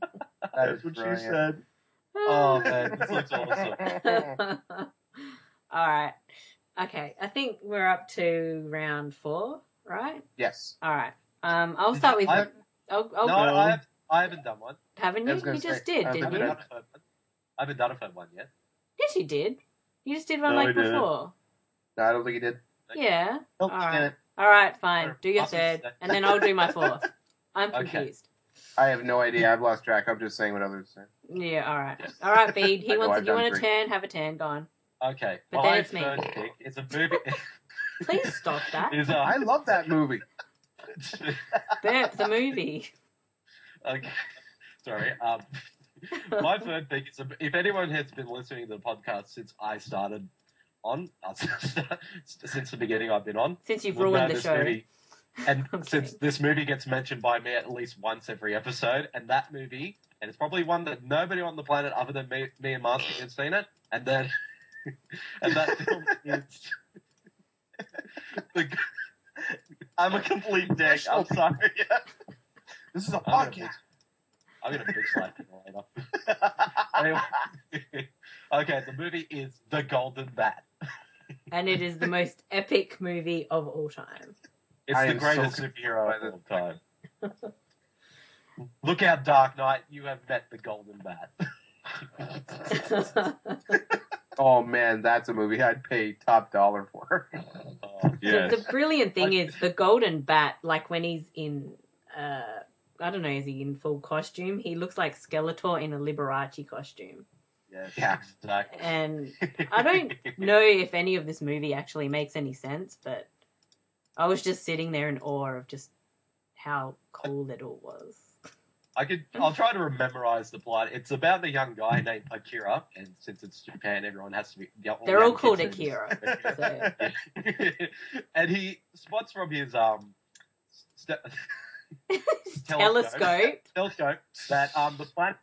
That's is what she brilliant. said. Oh, man, this looks awesome. All right. Okay. I think we're up to round four, right? Yes. All right. Um, I'll start with. I- I'll, I'll, No, I, have, I haven't done one. haven't I you? was You gonna just say, did, I didn't I haven't you? done a third one. I haven't done a third one yet. Yes, you did. You just did one No, like I didn't. before. No, I don't think he did. Yeah. Nope, All you right. didn't. All right. Fine. Do your Must be third, said. and then I'll do my fourth. I'm Okay. confused. I have no idea. I've lost track. I'm just saying what others say. Yeah. All right. All right, Bede. He I know, wants. I've You done want a three. turn? Have a turn. Go on. Okay. But my then it's me. third pick is a movie. Please stop that. is, uh, I love that movie. Burp the movie. okay. Sorry. Um, my third pick is a, if anyone has been listening to the podcast since I started on, uh, since the beginning I've been on, Since you've will know ruined the this show. movie. And I'm since kidding. this movie gets mentioned by me at least once every episode, and that movie, and it's probably one that nobody on the planet other than me, me and Marsky has seen it, and then, and that film is. the, I'm a complete dick. Professional I'm sorry. This is a I'm gonna podcast. I'm gonna bitch slap you later. Anyway, okay, the movie is The Golden Bat. And it is the most epic movie of all time. It's I the am greatest so superhero by of all time. Look out, Dark Knight, you have met the Golden Bat. Oh man, that's a movie I'd pay top dollar for. Oh, Yes. The, the brilliant thing is the Golden Bat, like when he's in, uh, I don't know, is he in full costume? He looks like Skeletor in a Liberace costume. yes, Yeah. exactly. And I don't know if any of this movie actually makes any sense, but I was just sitting there in awe of just how cool it all was. I could. I'll try to memorize the plot. It's about a young guy named Akira, and since it's Japan, everyone has to be. They're all young called kids Akira. are- So. and he spots from his um st- Telescope. telescope that um the planet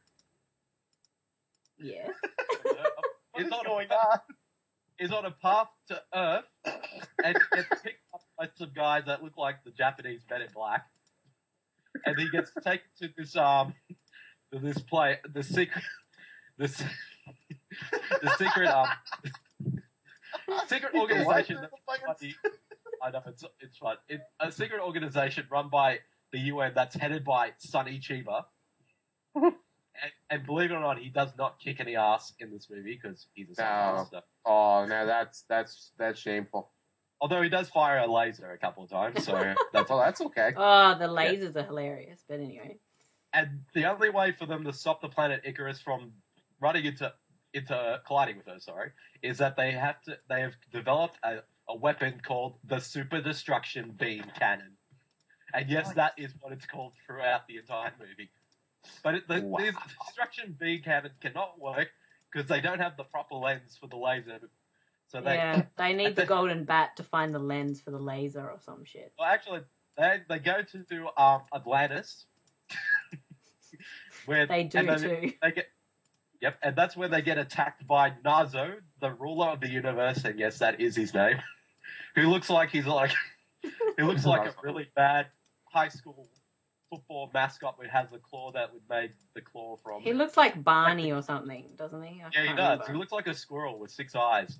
Yes. What is is on going a, on? is on a path to Earth, and he gets picked up by some guys that look like the Japanese Men in Black, and he gets taken to this um to this play the secret this the secret um secret organization. That, I know it's it's fun. It, a secret organization run by the U N that's headed by Sonny Chiba. And, and believe it or not, he does not kick any ass in this movie because he's a No. scientist. Oh no, that's that's that's shameful. Although he does fire a laser a couple of times, so that's Well, that's okay. Oh, the lasers are hilarious. But anyway. and the only way for them to stop the planet Icarus from running into into colliding with her, sorry, is that they have to they have developed a, a weapon called the Super Destruction Beam Cannon. And yes, Nice. that is what it's called throughout the entire movie. But it, the, Wow. the destruction beam cannon cannot work because they don't have the proper lens for the laser. So they, Yeah, they need the Golden Bat to find the lens for the laser or some shit. well, actually, they they go to do um, Atlantis, where They do and then too. They get, yep, and that's when they get attacked by Nazo, the ruler of the universe, and yes, that is his name. Who looks like he's like, he looks like a really bad high school football mascot who has a claw that would make the claw from. He looks like Barney or something, doesn't he? I Yeah, he can't does. remember. He looks like a squirrel with six eyes.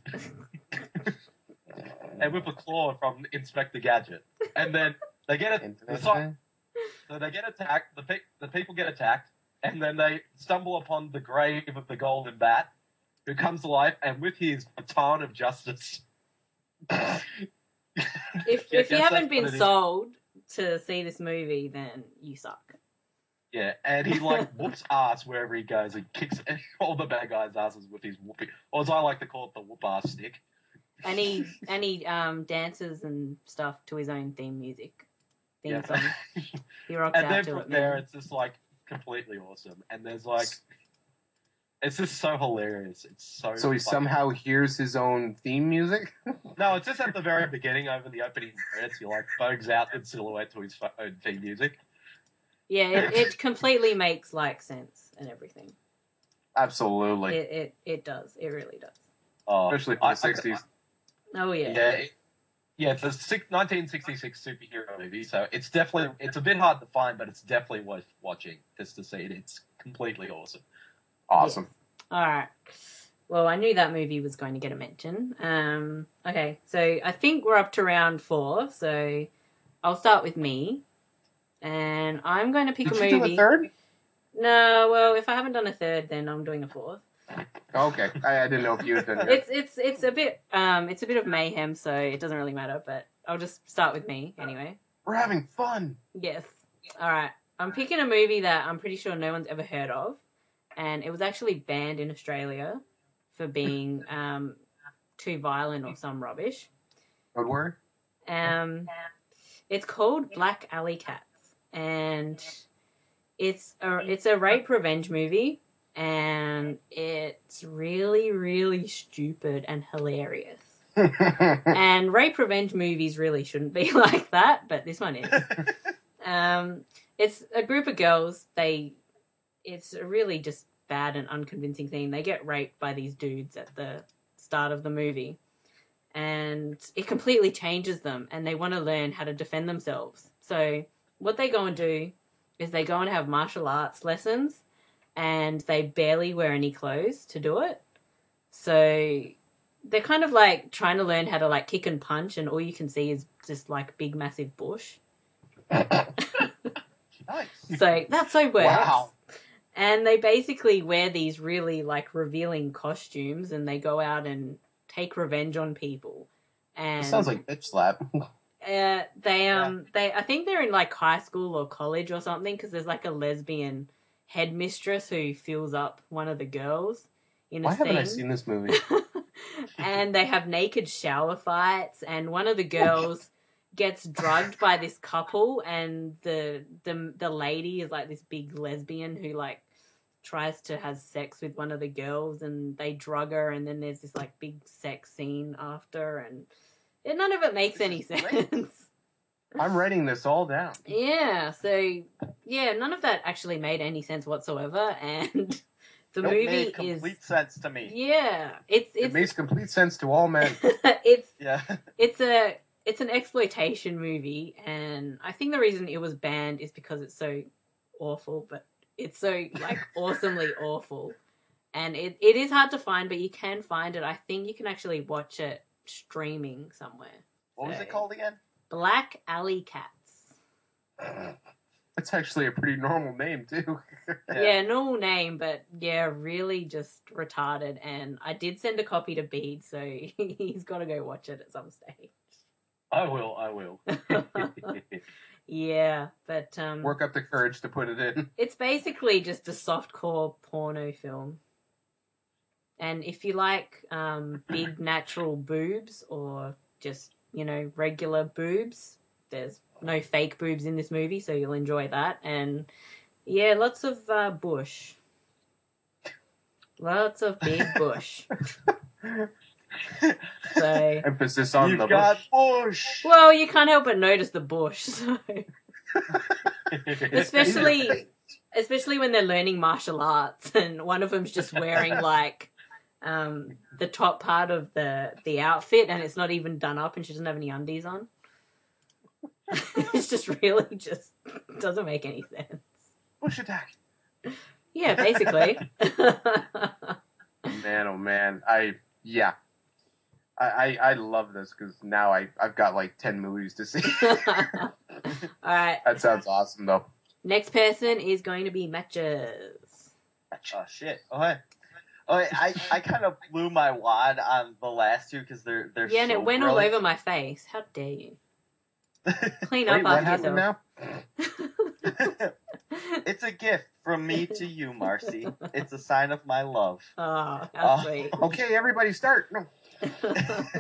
And with a claw from Inspector Gadget. And then they get it. The so, so they get attacked. The pe- the people get attacked, and then they stumble upon the grave of the Golden Bat, who comes to life, and with his baton of justice. If Yeah, if you yes, haven't that's been what it is. sold to see this movie, then you suck. Yeah, and he like whoops ass wherever he goes and kicks all the bad guys' asses with his whooping, or as I like to call it, the whoop ass stick. And he and he um dances and stuff to his own theme music. Theme Yeah. song. He rocks And out then to from it, there, man. it's just like completely awesome. And there's like, it's just so hilarious. It's so. So he fucking- somehow hears his own theme music. No, it's just at the very beginning, over the opening credits. He like bogs out in silhouette to his pho- own theme music. Yeah, it, it completely makes like sense and everything. Absolutely, It, it it does. It really does. Oh, especially for I- the sixties. Oh yeah. Yeah, it, yeah. It's a six, nineteen sixty-six superhero movie, so it's definitely it's a bit hard to find, but it's definitely worth watching just to see it. It's completely awesome. Awesome. All right. Well, I knew that movie was going to get a mention. Um, okay, so I think we're up to round four, so I'll start with me. And I'm going to pick Did a you movie. do a third? No, well, if I haven't done a third, then I'm doing a fourth. Okay, I, I didn't know if you had done it. It's it's it's a bit um it's a bit of mayhem, so it doesn't really matter. But I'll just start with me anyway. We're having fun. Yes. All right. I'm picking a movie that I'm pretty sure no one's ever heard of, and it was actually banned in Australia for being um too violent or some rubbish. Good word. Um, it's called Black Alley Cats, and it's a it's a rape revenge movie, and it's really really stupid and hilarious. And rape revenge movies really shouldn't be like that, but this one is. Um, it's a group of girls. They, it's a really just bad and unconvincing thing. They get raped by these dudes at the start of the movie, and it completely changes them, and they want to learn how to defend themselves. So what they go and do is they go and have martial arts lessons, and they barely wear any clothes to do it. So they're kind of like trying to learn how to like kick and punch, and all you can see is just like big massive bush. Nice. So that's so works. Wow. And they basically wear these really like revealing costumes, and they go out and take revenge on people. And It sounds like bitch slap. uh, they um they I think they're in like high school or college or something, because there's like a lesbian headmistress who fills up one of the girls in a Why scene. haven't I seen this movie? And they have naked shower fights, and one of the girls gets drugged by this couple, and the the the lady is like this big lesbian who like tries to have sex with one of the girls, and they drug her, and then there's this like big sex scene after, and it, none of it makes any sense. I'm writing this all down. Yeah, so yeah, none of that actually made any sense whatsoever, and the Nope, movie made is complete sense to me. yeah, it's It it's makes complete sense to all men. it's Yeah. it's a it's an exploitation movie, and I think the reason it was banned is because it's so awful, but it's so like awesomely awful, and it, it is hard to find, but you can find it. I think you can actually watch it streaming somewhere. What was So, it called again? Black Alley Cats. That's actually a pretty normal name too. Yeah. normal name, but yeah, really just retarded. And I did send a copy to Bede, so he's got to go watch it at some stage. I will. I will. Yeah, but um, Work up the courage to put it in. it's basically just a softcore porno film. And if you like um, big natural boobs, or just, you know, regular boobs, there's no fake boobs in this movie, so you'll enjoy that. And yeah, lots of uh, bush. Lots of big bush. So, Emphasis on You've the got bush. bush. well, you can't help but notice the bush. So. Especially, especially when they're learning martial arts, and one of them's just wearing like um, the top part of the the outfit, and it's not even done up, and she doesn't have any undies on. It's just really just doesn't make any sense. Bush attack. Yeah, basically. Man, oh man, I yeah, I I, I love this because now I I've got like ten movies to see. All right, That sounds awesome though. next person is going to be Matches. Oh shit. Okay. Okay, I, I kind of blew my wad on the last two because they're they're Yeah, and so it went all brilliant. over my face. How dare you? Clean Wait, up what after happened yourself. now? It's a gift from me to you, Marcy. It's a sign of my love. Oh, how Oh. sweet. Okay, everybody start. No, we're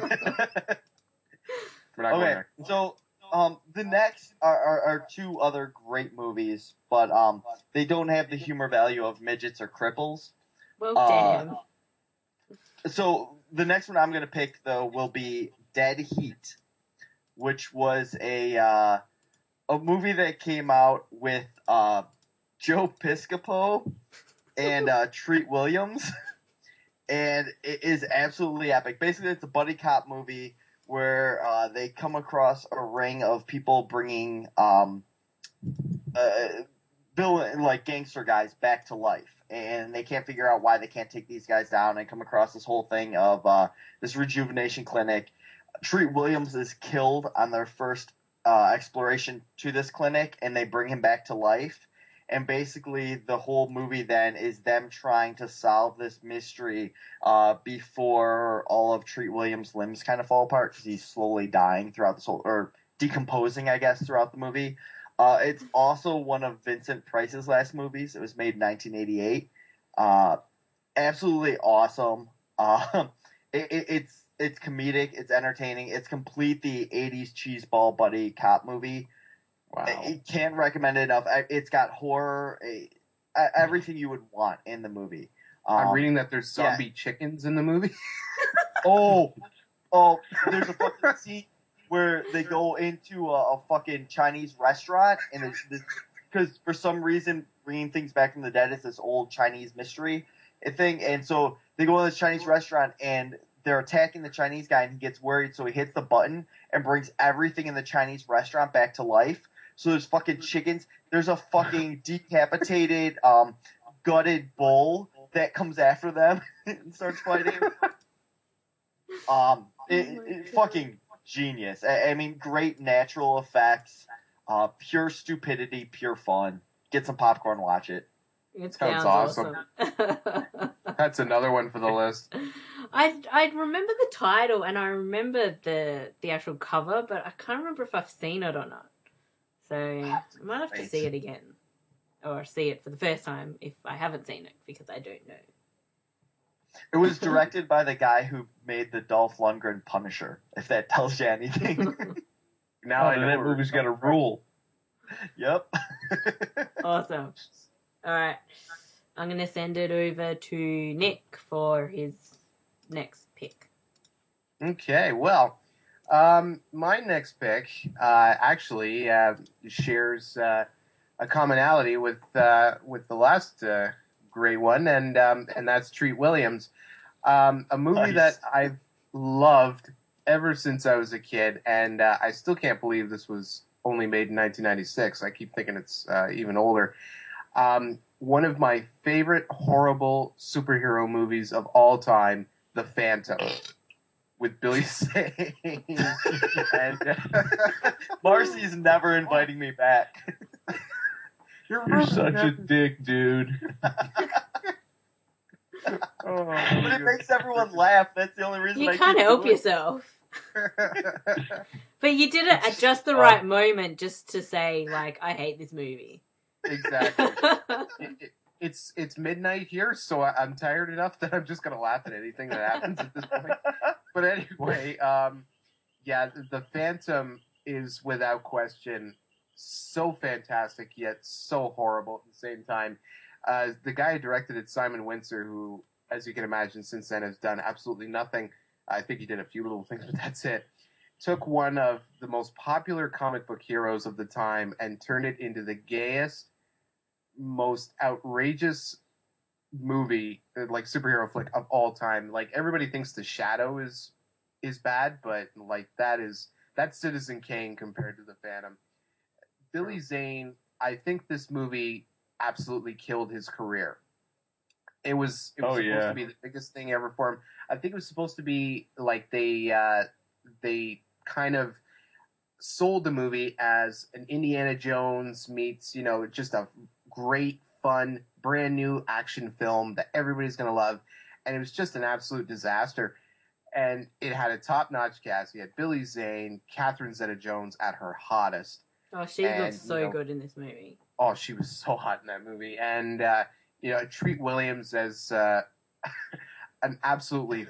not going Okay, there. so um, the next are, are, are two other great movies, but um, they don't have the humor value of midgets or cripples. Well, Uh, damn. So the next one I'm going to pick, though, will be Dead Heat, which was a uh, a movie that came out with uh, Joe Piscopo and uh, Treat Williams, and it is absolutely epic. Basically, it's a buddy cop movie where uh, they come across a ring of people bringing um, uh, villain, like gangster guys back to life, and they can't figure out why they can't take these guys down, and come across this whole thing of uh, this rejuvenation clinic. Treat Williams is killed on their first uh, exploration to this clinic, and they bring him back to life. And basically, the whole movie then is them trying to solve this mystery uh, before all of Treat Williams' limbs kind of fall apart, because he's slowly dying throughout this whole, or decomposing, I guess, throughout the movie. Uh, it's also one of Vincent Price's last movies. It was made in nineteen eighty-eight. Uh, absolutely awesome. Uh, it, it, it's it's comedic. It's entertaining. It's complete the eighties cheeseball buddy cop movie. Wow. I can't recommend it enough. It's got horror, everything you would want in the movie. Um, I'm reading that there's zombie yeah. chickens in the movie. oh, oh, there's a fucking scene where they go into a, a fucking Chinese restaurant, and because for some reason bringing things back from the dead is this old Chinese mystery thing, and so they go to this Chinese restaurant and they're attacking the Chinese guy, and he gets worried, so he hits the button and brings everything in the Chinese restaurant back to life. So there's fucking chickens. There's a fucking decapitated, um, gutted bull that comes after them and starts fighting. Um, it, it, fucking genius. I, I mean, great natural effects, uh, pure stupidity, pure fun. Get some popcorn, watch it. It Sounds sounds awesome. awesome. That's another one for the list. I I remember the title and I remember the the actual cover, but I can't remember if I've seen it or not. So I might have to see it again, or see it for the first time if I haven't seen it, because I don't know. It was directed by the guy who made the Dolph Lundgren Punisher, if that tells you anything. Now Oh, I know that where movie's we're got a coming from. rule. Yep. Awesome. All right, I'm gonna send it over to Nick for his next pick. Okay, well, um, my next pick uh, actually uh, shares uh, a commonality with uh, with the last uh, great one, and um, and that's Treat Williams, um, a movie Nice. that I've loved ever since I was a kid, and uh, I still can't believe this was only made in nineteen ninety-six. I keep thinking it's uh, even older. Um, one of my favorite horrible superhero movies of all time, The Phantom, with Billy Zane. and, uh, Marcy's never inviting me back. You're, You're such a dick, dude. Oh, But it makes everyone laugh. That's the only reason I You keep can't help doing it. yourself. But you did it at just the Uh, right moment, just to say, like, I hate this movie. Exactly. It, it, it's it's midnight here, so I, I'm tired enough that I'm just gonna laugh at anything that happens at this point. But anyway, um, yeah, the Phantom is without question so fantastic yet so horrible at the same time. Uh, the guy who directed it, Simon Windsor, who, as you can imagine, since then has done absolutely nothing. I think he did a few little things, but that's it. Took one of the most popular comic book heroes of the time and turned it into the gayest, most outrageous movie, like superhero flick of all time. Like, everybody thinks The Shadow is is bad, but like that is that's Citizen Kane compared to The Phantom. Billy Zane, I think this movie absolutely killed his career. It was it was Oh, supposed yeah. to be the biggest thing ever for him. I think it was supposed to be like they uh, they kind of sold the movie as an Indiana Jones meets, you know, just a great, fun, brand new action film that everybody's going to love. And it was just an absolute disaster. And it had a top-notch cast. You had Billy Zane, Catherine Zeta-Jones at her hottest. Oh, she And, looks so you know, good in this movie. Oh, she was so hot in that movie. And, uh, you know, Treat Williams as uh, an absolutely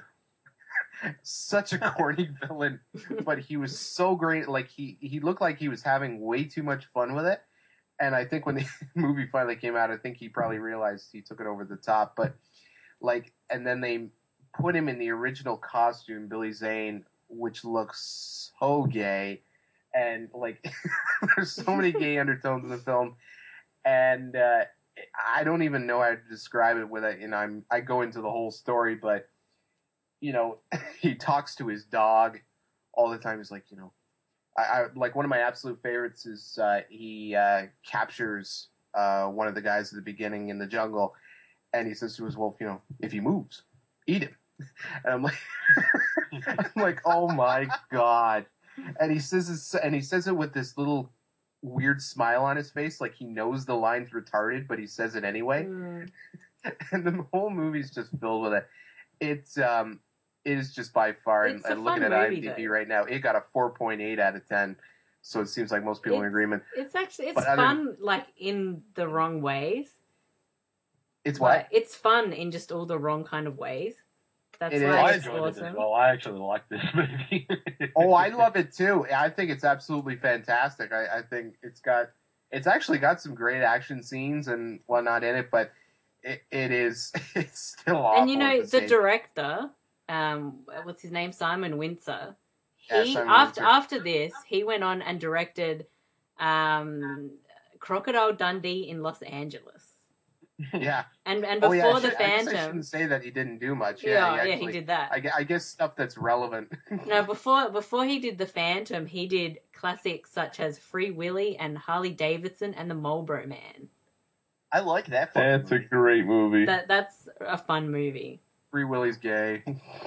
such a corny villain, but he was so great. Like, he, he looked like he was having way too much fun with it. And I think when the movie finally came out, I think he probably realized he took it over the top. But, like, and then they put him in the original costume, Billy Zane, which looks so gay. And, like, there's so many gay undertones in the film. And uh, I don't even know how to describe it with it. And I'm, I go into the whole story, but, you know, he talks to his dog all the time. He's like, you know, I, I like one of my absolute favorites is uh, he uh, captures uh, one of the guys at the beginning in the jungle, and he says to his wolf, you know, if he moves, eat him. And I'm like, I'm like, oh my god! And he says this, and he says it with this little weird smile on his face, like he knows the line's retarded, but he says it anyway. Mm. And the whole movie's just filled with it. It's um, it is just by far. It's and a and looking fun at movie, IMDb though. right now, it got a four point eight out of ten. So it seems like most people are in It's- agreement. It's actually it's But other- fun, like in the wrong ways. It's But what? it's fun in just all the wrong kind of ways. That's It why is. I it's enjoyed it as awesome. well. I actually like this movie. Oh, I love it too. I think it's absolutely fantastic. I, I think it's got, it's actually got some great action scenes and whatnot in it, but it, it is, it's still awful. And you know, at the, the same- director, um, what's his name, Simon Windsor. Yeah, He Simon after Windsor. after this, he went on and directed um, Crocodile Dundee in Los Angeles, Yeah. and and Oh, before yeah, I the should- I guess I Phantom. shouldn't say that he didn't do much. Yeah, Yeah, yeah, he, he, actually, did that. I, gue- I guess stuff that's relevant. No, before before he did the Phantom, he did classics such as Free Willy and Harley Davidson and the Marlboro Man. I like that. fucking That's a movie. great movie. That that's a fun movie. Free Willy's gay.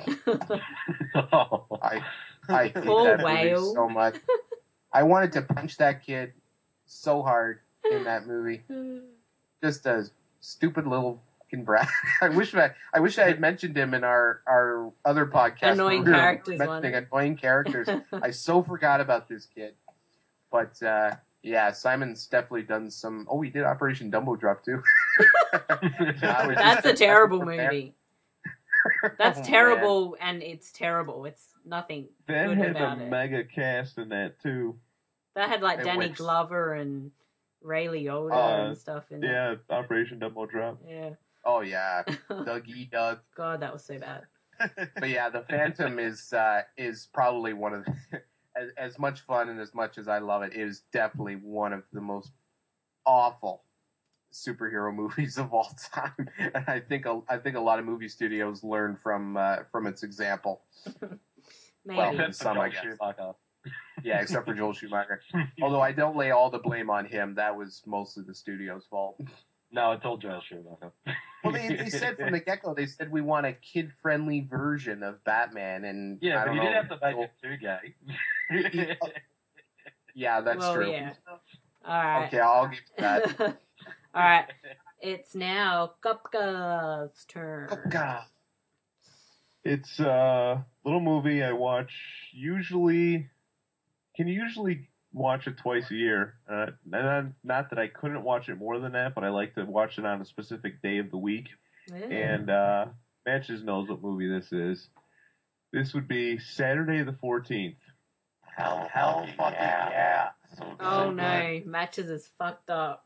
Oh. I I hate Poor that whale. movie so much. I wanted to punch that kid so hard in that movie. Just a stupid little fucking brat. I wish I, I wish I had mentioned him in our, our other podcast. Annoying where we were characters mentioning one. annoying characters. I so forgot about this kid. But uh, yeah, Simon's definitely done some. Oh, he did Operation Dumbo Drop too. I was That's a just- terrible prepared. movie. That's Oh, man. terrible, and it's terrible. It's nothing That good had a about it. mega cast in that too. That had like It Danny works. Glover and Ray Liotta Uh, and stuff in it. Yeah, Operation Double Drop. Yeah. Oh yeah, Dougie Doug. God, that was so bad. But yeah, the Phantom is uh, is probably one of the, as as much fun and as much as I love it, it is definitely one of the most awful superhero movies of all time. And I think a, I think a lot of movie studios learn from uh, from its example. Maybe. Well, Except for some, Joel I guess. Schumacher. Yeah, except for Joel Schumacher. Although I don't lay all the blame on him. That was mostly the studio's fault. No, it's all Joel Schumacher. Well, they, they said from the get go, they said we want a kid friendly version of Batman, and Yeah, I but don't you know, didn't have to make Joel- it too gay. Yeah, that's well, true. yeah. All right. Okay, I'll give you that. All right. It's now Kupka's turn. God. It's a little movie I watch usually, can usually watch it twice a year. Uh, and not that I couldn't watch it more than that, but I like to watch it on a specific day of the week. Yeah. And uh, Matches knows what movie this is. This would be Saturday the fourteenth. Hell, hell, fucking yeah. So good. Oh no, Matches is fucked up.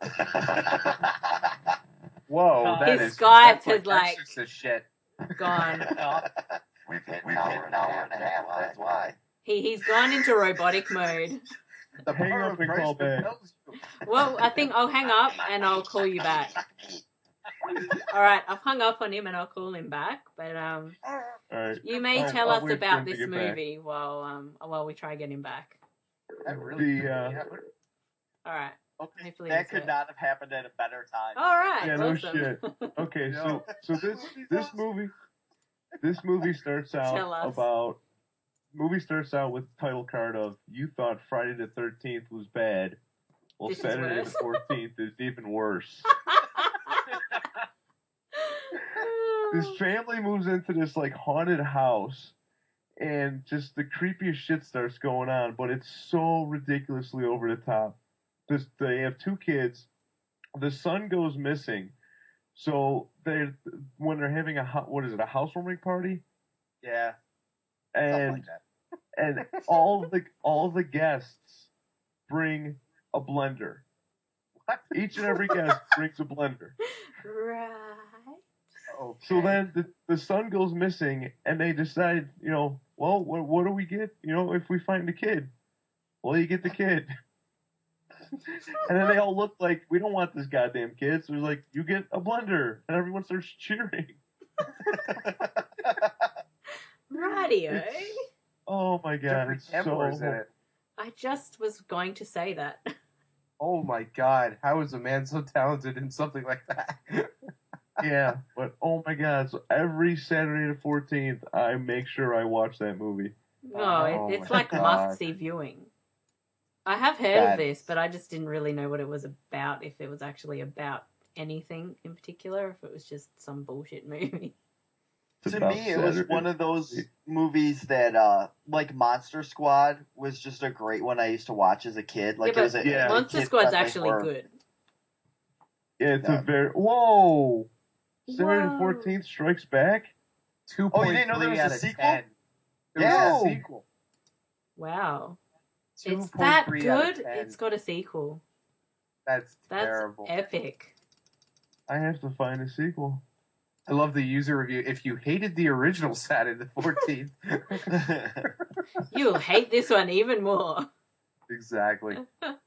Whoa, that His is Skype that's has, like- Exorcist shit. Gone. We've hit an hour and a half, that's why. He he's gone into robotic mode. The Hang power up of and Christ call back. compels you. Well, I think I'll hang up and I'll call you back. All right, I've hung up on him and I'll call him back. But um, All right. you may I'll- tell I'll us wait for about him to this get back. movie while um while we try to get him back. That really The, uh, yeah. All right. Okay, Hopefully that this could works. not have happened at a better time. All right. Yeah, no awesome. shit. Okay, No. so so this this movie this movie starts out Tell us. about movie starts out with the title card of "You thought Friday the thirteenth was bad. Well, This is Saturday the worse." fourteenth is even worse." This family moves into this like haunted house, and just the creepiest shit starts going on. But it's so ridiculously over the top. This they have two kids. The son goes missing, so they when they're having a ho- what is it a housewarming party, Yeah, something and like that. and all the all the guests bring a blender. What? Each and every guest brings a blender. Right. Okay. So then the, the son goes missing, and they decide, you know, well, what, what do we get, you know, if we find the kid? Well, you get the kid. And then they all look like, we don't want this goddamn kid. So they're like, you get a blender. And everyone starts cheering. Radio. Oh my god, Jeffrey it's Tambor is so... in it. I just was going to say that. Oh my God! How is a man so talented in something like that? Yeah, but oh my god! So every Saturday the fourteenth, I make sure I watch that movie. No, it, Oh it's my like God. must see viewing. I have heard That- of this, but I just didn't really know what it was about. If it was actually about anything in particular, if it was just some bullshit movie. It's To about me, it was Saturday. one of those movies that, uh, like Monster Squad, was just a great one I used to watch as a kid. Like yeah, it was but a, Yeah. a Monster kid Squad's friendly actually horror. good. Yeah, it's Yeah. a very whoa. Saturday the Whoa. fourteenth Strikes Back. Two Oh, you point didn't know there three was a out of sequel? ten. There Yeah. was a sequel. Wow. Two It's point that three out of good. ten. It's got a sequel. That's That's terrible. epic. I have to find a sequel. I love the user review. If you hated the original Saturday the fourteenth, You'll hate this one even more. exactly.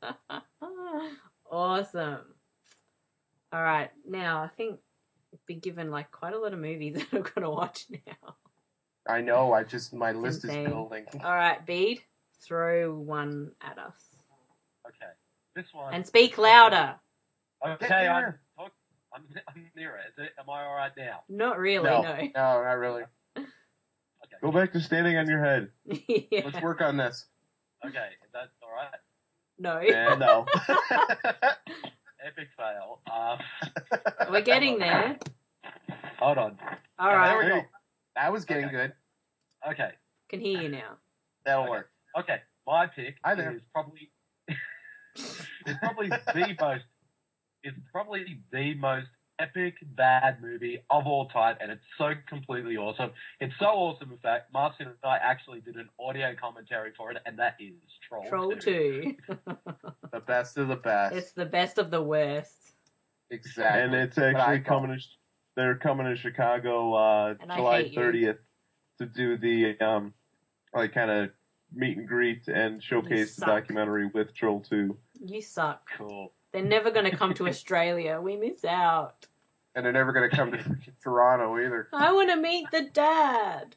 Awesome. All right, now I think we've been given like quite a lot of movies that I've got to watch now. I know. I just my It's list insane. is building. All right, Bede, throw one at us Okay. This one. and speak louder. Okay, Get I'm, near. talk, I'm, I'm near it. Is it. Am I alright now? Not really, No, no. no, not really. Okay. Go back to standing on your head. Yeah. Let's work on this. Okay, is that alright? No, And no. Epic fail. Um, we're getting there. hold on. All Yeah, right, there we go. Hey, that was getting Okay. good. Okay. can hear you now. That'll Okay. work. Okay. My pick Hi there. is probably is probably the most is probably the most epic bad movie of all time, and it's so completely awesome. It's so awesome, in fact, Martin and I actually did an audio commentary for it, and that is Troll, Troll two. two. The best of the best. It's the best of the worst. exactly. and it's What I actually call- coming. To, they're coming to Chicago uh, And I July hate you. thirtieth to do the um, like kind of meet and greet and showcase the suck. documentary with Troll two. You suck. Cool. They're never going to come to Australia. We miss out. And they're never going to come to freaking Toronto either. I want to meet the dad.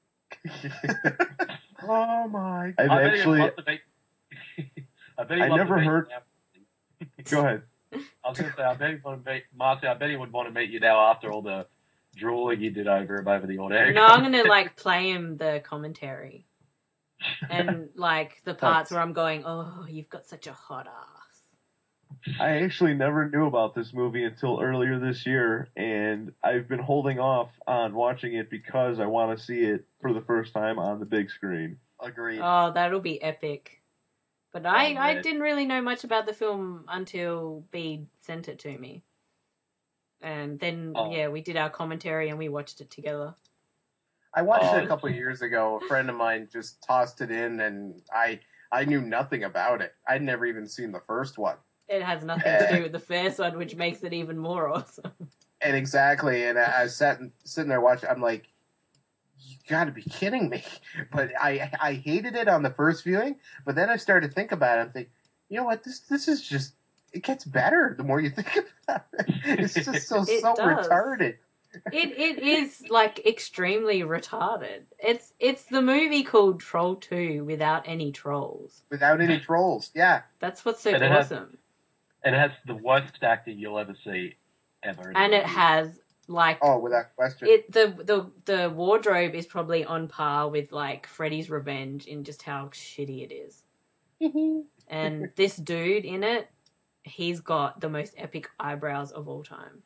Oh my! I've I bet he actually. would love to meet. I bet he I would love never to meet heard- you now. Go ahead. I was going to say, I bet he would meet Marty. I bet he would want to meet you now after all the drooling you did over him over the audio. No, I'm going to like play him the commentary. And like the parts where I'm going, oh, you've got such a hot ass. I actually never knew about this movie until earlier this year, and I've been holding off on watching it because I want to see it for the first time on the big screen. Agreed. Oh, that'll be epic. But I, Oh, I man. didn't really know much about the film until Bede sent it to me. And then, Oh. yeah, we did our commentary and we watched it together. I watched Oh. it a couple of years ago. A friend of mine just tossed it in, and I I knew nothing about it. I'd never even seen the first one. It has nothing to do with the first one, which makes it even more awesome. And exactly, and I, I sat sitting there watching. I'm like, you got to be kidding me! But I I hated it on the first viewing. But then I started to think about it. I'm thinking, you know what? This this is just it gets better the more you think about it. It's just so It so does. retarded. It it is like extremely retarded. It's it's the movie called Troll two without any trolls. Without any trolls. Yeah. That's what's so And it has- awesome. And it has the worst acting you'll ever see ever. in a And it movie. has like Oh, without question. it the the the wardrobe is probably on par with like Freddy's Revenge in just how shitty it is. And this dude in it, he's got the most epic eyebrows of all time.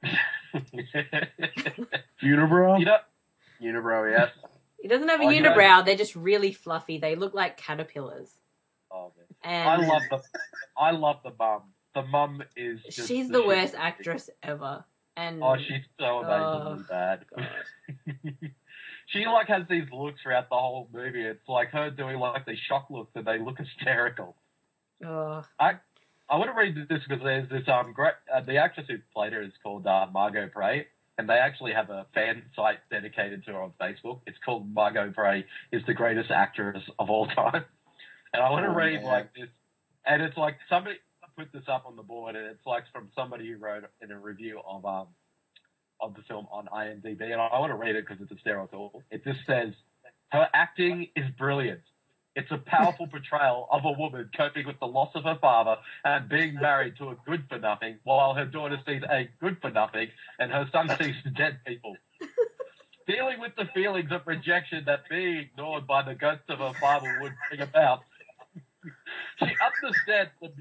Unibrow? you know, Unibrow, yeah. He doesn't have a Oh, you know- unibrow, they're just really fluffy. They look like caterpillars. oh, man. And I love the, I love the mum. The mum is. Just she's the the shit. worst actress ever. And Oh, she's so Oh, amazingly bad. God. She like has these looks throughout the whole movie. It's like her doing like these shock looks, and they look hysterical. Oh, I want to read this because there's this um great uh, the actress who played her is called uh, Margot Bray, and they actually have a fan site dedicated to her on Facebook. It's called Margot Bray is the greatest actress of all time, and I want to Oh, read man. like this, and it's like somebody put this up on the board, and it's like from somebody who wrote in a review of um of the film on IMDb, and I, I want to read it because it's hysterical. It just says her acting is brilliant. It's a powerful portrayal of a woman coping with the loss of her father and being married to a good-for-nothing while her daughter sees a good-for-nothing and her son sees dead people. Dealing with the feelings of rejection that being ignored by the ghosts of her father would bring about. She understands the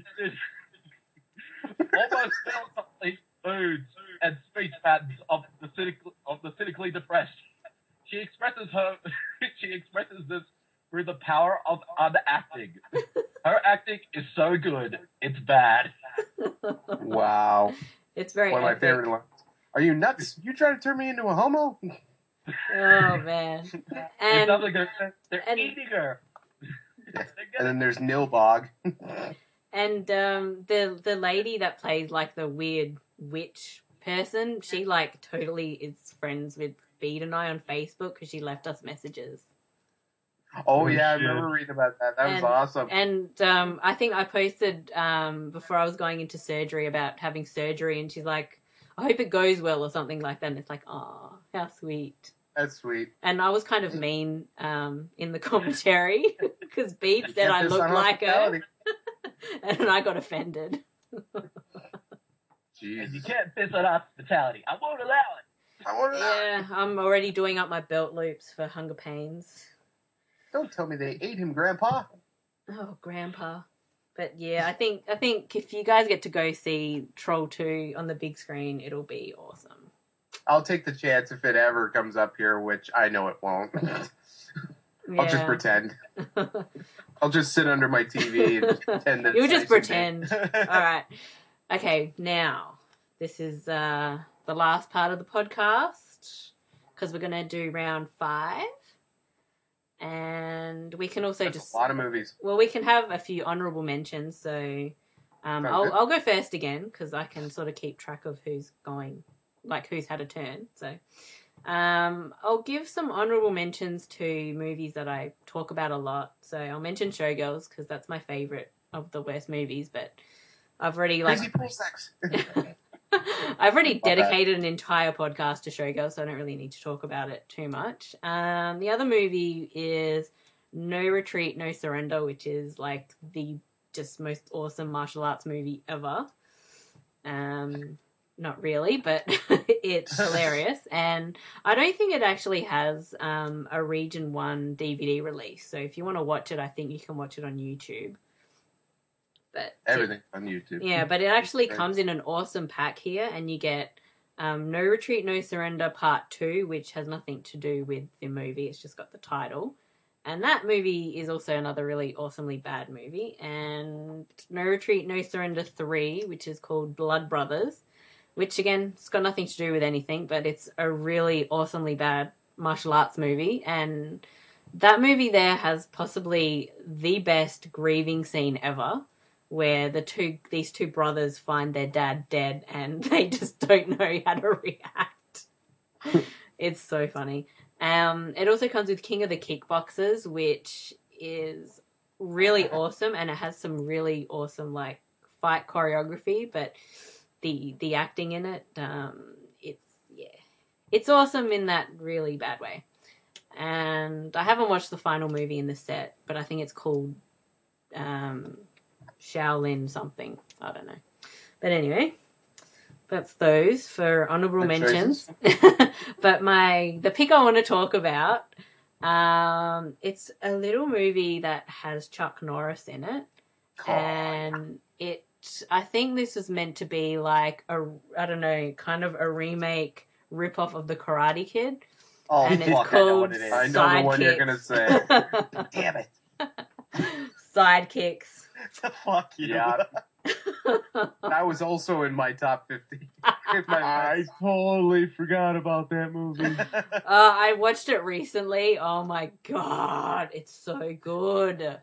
almost melancholy moods and speech patterns of the cynical, of the cynically depressed. She expresses her. She expresses this through the power of unacting. Her acting is so good, it's bad. Wow. It's very One of my epic. favorite ones. Are you nuts? You trying to turn me into a homo? Oh man. It And doesn't go. They're and- eating her. And then there's Nilbog. and um the the lady that plays like the weird witch person, she like totally is friends with Bede and I on Facebook because she left us messages. Oh, Oh, yeah, I shit. remember reading about that. That was And- awesome. And um, I think I posted um, before I was going into surgery about having surgery, and she's like, I hope it goes well or something like that. And it's like, oh, how sweet. That's sweet. And I was kind of mean um, in the commentary because Bede said Get I this looked on like her, hospitality. and I got offended. Jeez. And you can't piss on hospitality. I won't allow it. I want to know. Yeah, I'm already doing up my belt loops for Hunger Pains. Don't tell me they ate him, Grandpa. Oh, Grandpa. But yeah, I think I think if you guys get to go see Troll two on the big screen, it'll be awesome. I'll take the chance if it ever comes up here, which I know it won't. I'll just Yeah. pretend. I'll just sit under my T V and just pretend that You'll it's just nice and pretend. All right. Okay, now this is uh, the last part of the podcast because we're going to do round five. And we can also That's just a lot of movies. well, we can have a few honorable mentions. So um, Sounds I'll good. I'll go first again because I can sort of keep track of who's going, like who's had a turn. So um, I'll give some honorable mentions to movies that I talk about a lot. So I'll mention Showgirls because that's my favorite of the worst movies. But I've already like Crazy pool sex. I've already bad. dedicated an entire podcast to Showgirls, so I don't really need to talk about it too much. Um, the other movie is No Retreat, No Surrender, which is like the just most awesome martial arts movie ever. Um, not really, but it's hilarious. And I don't think it actually has um, a Region one D V D release. So if you want to watch it, I think you can watch it on YouTube. But Everything's on YouTube. yeah, but it actually Right. comes in an awesome pack here, and you get um, No Retreat, No Surrender Part two, which has nothing to do with the movie. It's just got the title. And that movie is also another really awesomely bad movie. And No Retreat, No Surrender three, which is called Blood Brothers, which, again, it's got nothing to do with anything, but it's a really awesomely bad martial arts movie. And that movie there has possibly the best grieving scene ever, where the two these two brothers find their dad dead and they just don't know how to react. It's so funny. Um, it also comes with King of the Kickboxers, which is really awesome, and it has some really awesome like fight choreography, but the the acting in it, um, it's yeah, it's awesome in that really bad way. And I haven't watched the final movie in the set, but I think it's called um, Shaolin something. I don't know. But anyway, that's those for honorable Good mentions. But my the pick I want to talk about, um, it's a little movie that has Chuck Norris in it, Oh, and it. I think this was meant to be like a I don't know, kind of a remake rip off of the Karate Kid. Oh, And it's fuck, I know what called it is. I know the one you're gonna say. Damn it. Sidekicks. Fuck you. Yeah. That was also in my top fifty. In my I list. totally forgot about that movie. Uh, I watched it recently. Oh my god, it's so good.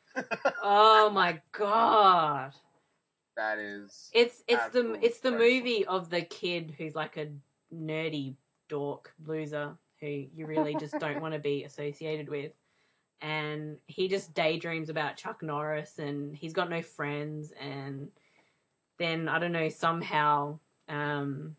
Oh my god, That is. it's it's the Absolutely it's the priceless. movie of the kid who's like a nerdy dork loser who you really just don't want to be associated with, and he just daydreams about Chuck Norris, and he's got no friends, and then I don't know somehow. Um,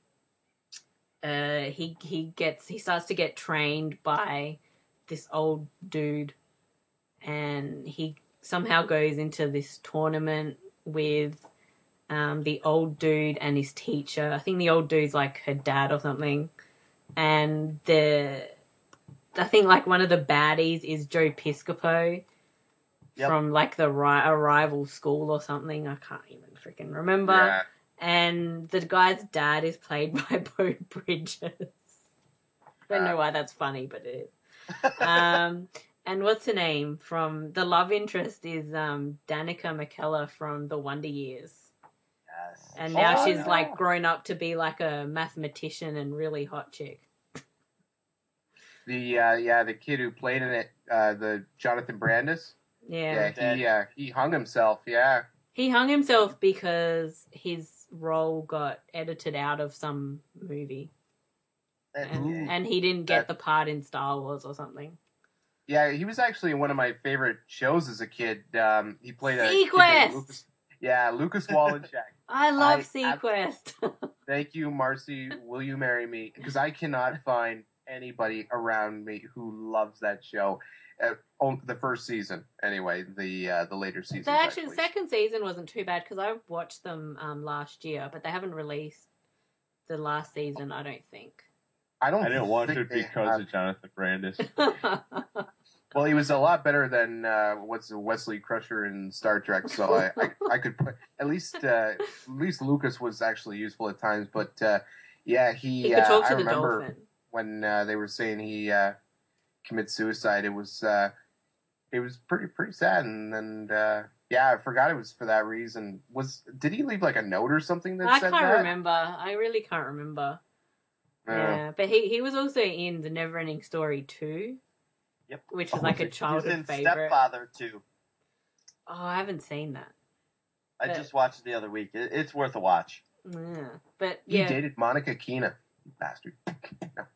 uh, he he gets he starts to get trained by this old dude, and and he somehow goes into this tournament with um, the old dude and his teacher. I think the old dude's like her dad or something. And the I think like one of the baddies is Joe Piscopo Yep. from like the ri- a rival school or something. I can't even freaking remember. Yeah. And the guy's dad is played by Bo Bridges. I don't know why that's funny, but it is. Um, and what's her name from the love interest is um, Danica McKellar from The Wonder Years. Yes. And now Oh, she's yeah. like grown up to be like a mathematician and really hot chick. The uh, yeah, the kid who played in it, uh, the Jonathan Brandis. Yeah. Yeah, he uh, he hung himself. Yeah. He hung himself because his role got edited out of some movie. That's And, gay. and he didn't get That- the part in Star Wars or something. Yeah, he was actually in one of my favorite shows as a kid. Um, he played a kid named Sequest! Lucas, yeah, Lucas Wallencheck. I love I ab- Sequest. Thank you, Marcy. Will you marry me? Because I cannot find anybody around me who loves that show. Uh, oh, the first season, anyway. The uh, the later seasons. The actually, actually. the second season wasn't too bad because I watched them um, last year, but they haven't released the last season, I don't think. I don't. I didn't watch think it they because have- of Jonathan Brandis. Well, he was a lot better than uh, what's the Wesley Crusher in Star Trek, so I, I, I could put at least uh, at least Lucas was actually useful at times. But uh, yeah, he. he could uh, talk I to the remember dolphin. when uh, they were saying he uh, commits suicide. It was uh, it was pretty pretty sad, and and uh, yeah, I forgot it was for that reason. Was did he leave like a note or something that I said can't that? remember. I really can't remember. Yeah. Yeah, but he, he was also in The Neverending Story two. Yep. Which was Oh, like a he was He was childhood in favorite. Stepfather too. Oh, I haven't seen that. I But- just watched it the other week. It, it's worth a watch. Yeah. But He yeah, dated Monica Keena, you bastard. uh,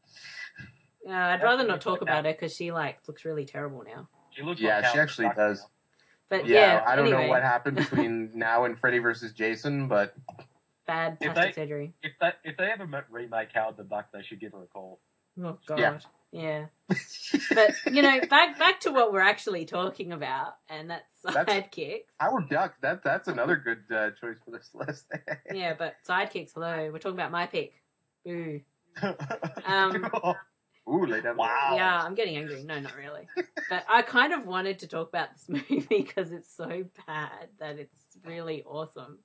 I'd rather not talk about her because she like looks really terrible now. She looks Yeah, like she Calvin actually Tucker does. now. But Yeah, yeah, I don't anyway, know what happened between now and Freddy versus Jason, but bad If plastic they- surgery. If they if they ever met- remake Howard the Duck, they should give her a call. Oh god. Yeah. Yeah. But you know, back back to what we're actually talking about, and that's That's- sidekicks. Howard Duck, that that's another good uh, choice for this list. Yeah, but sidekicks. Hello, we're talking about my pick. Boo. Um. Ooh, lay down. the Wow. Yeah, I'm getting angry. No, not really. But I kind of wanted to talk about this movie because it's so bad that it's really awesome.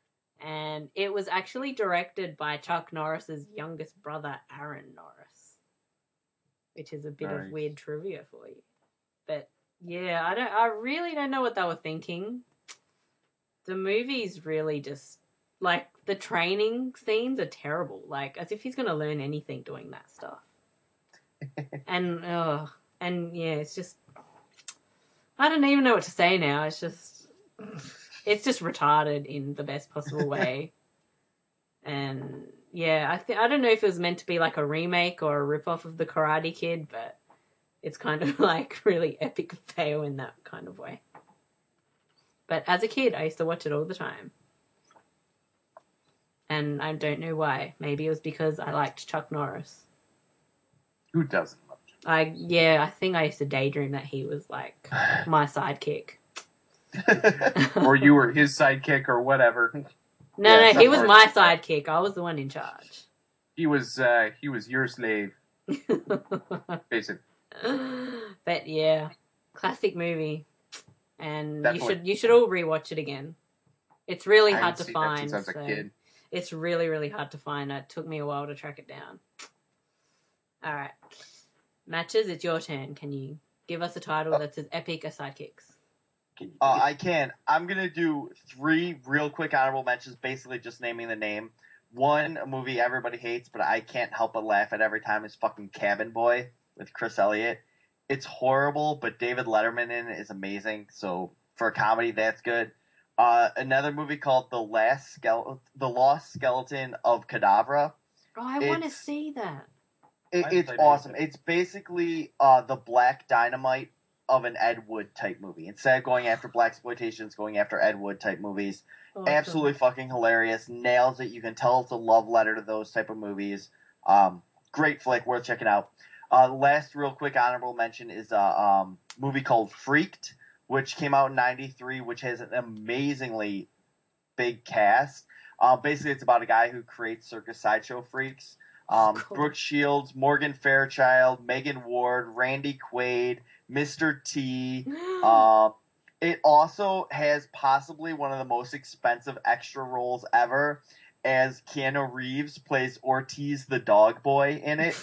And it was actually directed by Chuck Norris's youngest brother, Aaron Norris, which is a bit Nice. of weird trivia for you. But yeah, I don't. I really don't know what they were thinking. The movie's really just like the training scenes are terrible. Like as if he's going to learn anything doing that stuff. and uh, and yeah, it's just I don't even know what to say now. It's just it's just retarded in the best possible way. And yeah, I th- I don't know if it was meant to be like a remake or a rip-off of The Karate Kid, but it's kind of like really epic fail in that kind of way. But as a kid, I used to watch it all the time. And I don't know why. Maybe it was because I liked Chuck Norris. Who doesn't love you? I yeah, I think I used to daydream that he was like my sidekick. Or you were his sidekick or whatever. No, Yeah, no, he Chuck was Norris. my sidekick. I was the one in charge. He was uh, he was your slave, basically. But yeah, classic movie, and Definitely. you should you should all rewatch it again. It's really I hard haven't to seen that find. since I was a so kid. It's really really hard to find. It took me a while to track it down. All right, Matches. It's your turn. Can you give us a title Oh. that's as epic as Sidekicks? Uh, I can. I'm gonna do three real quick honorable mentions, basically just naming the name. One, a movie everybody hates, but I can't help but laugh at every time, is fucking Cabin Boy with Chris Elliott. It's horrible, but David Letterman in it is amazing. So for a comedy, that's good. Uh, another movie called The Last Skele- The Lost Skeleton of Cadavra. Oh, I want to It's- see that. It, I haven't it's played it awesome. yet. It's basically uh, the Black Dynamite of an Ed Wood type movie. Instead of going after black exploitation, it's going after Ed Wood type movies. Awesome. Absolutely fucking hilarious. Nails it. You can tell it's a love letter to those type of movies. Um, great flick, worth checking out. Uh, last real quick honorable mention is a um, movie called Freaked which came out in ninety-three, which has an amazingly big cast. Um, basically, it's about a guy who creates circus sideshow freaks. Um, Cool. Brooke Shields, Morgan Fairchild, Megan Ward, Randy Quaid, Mister T. Um, it also has possibly one of the most expensive extra roles ever, as Keanu Reeves plays Ortiz the dog boy in it.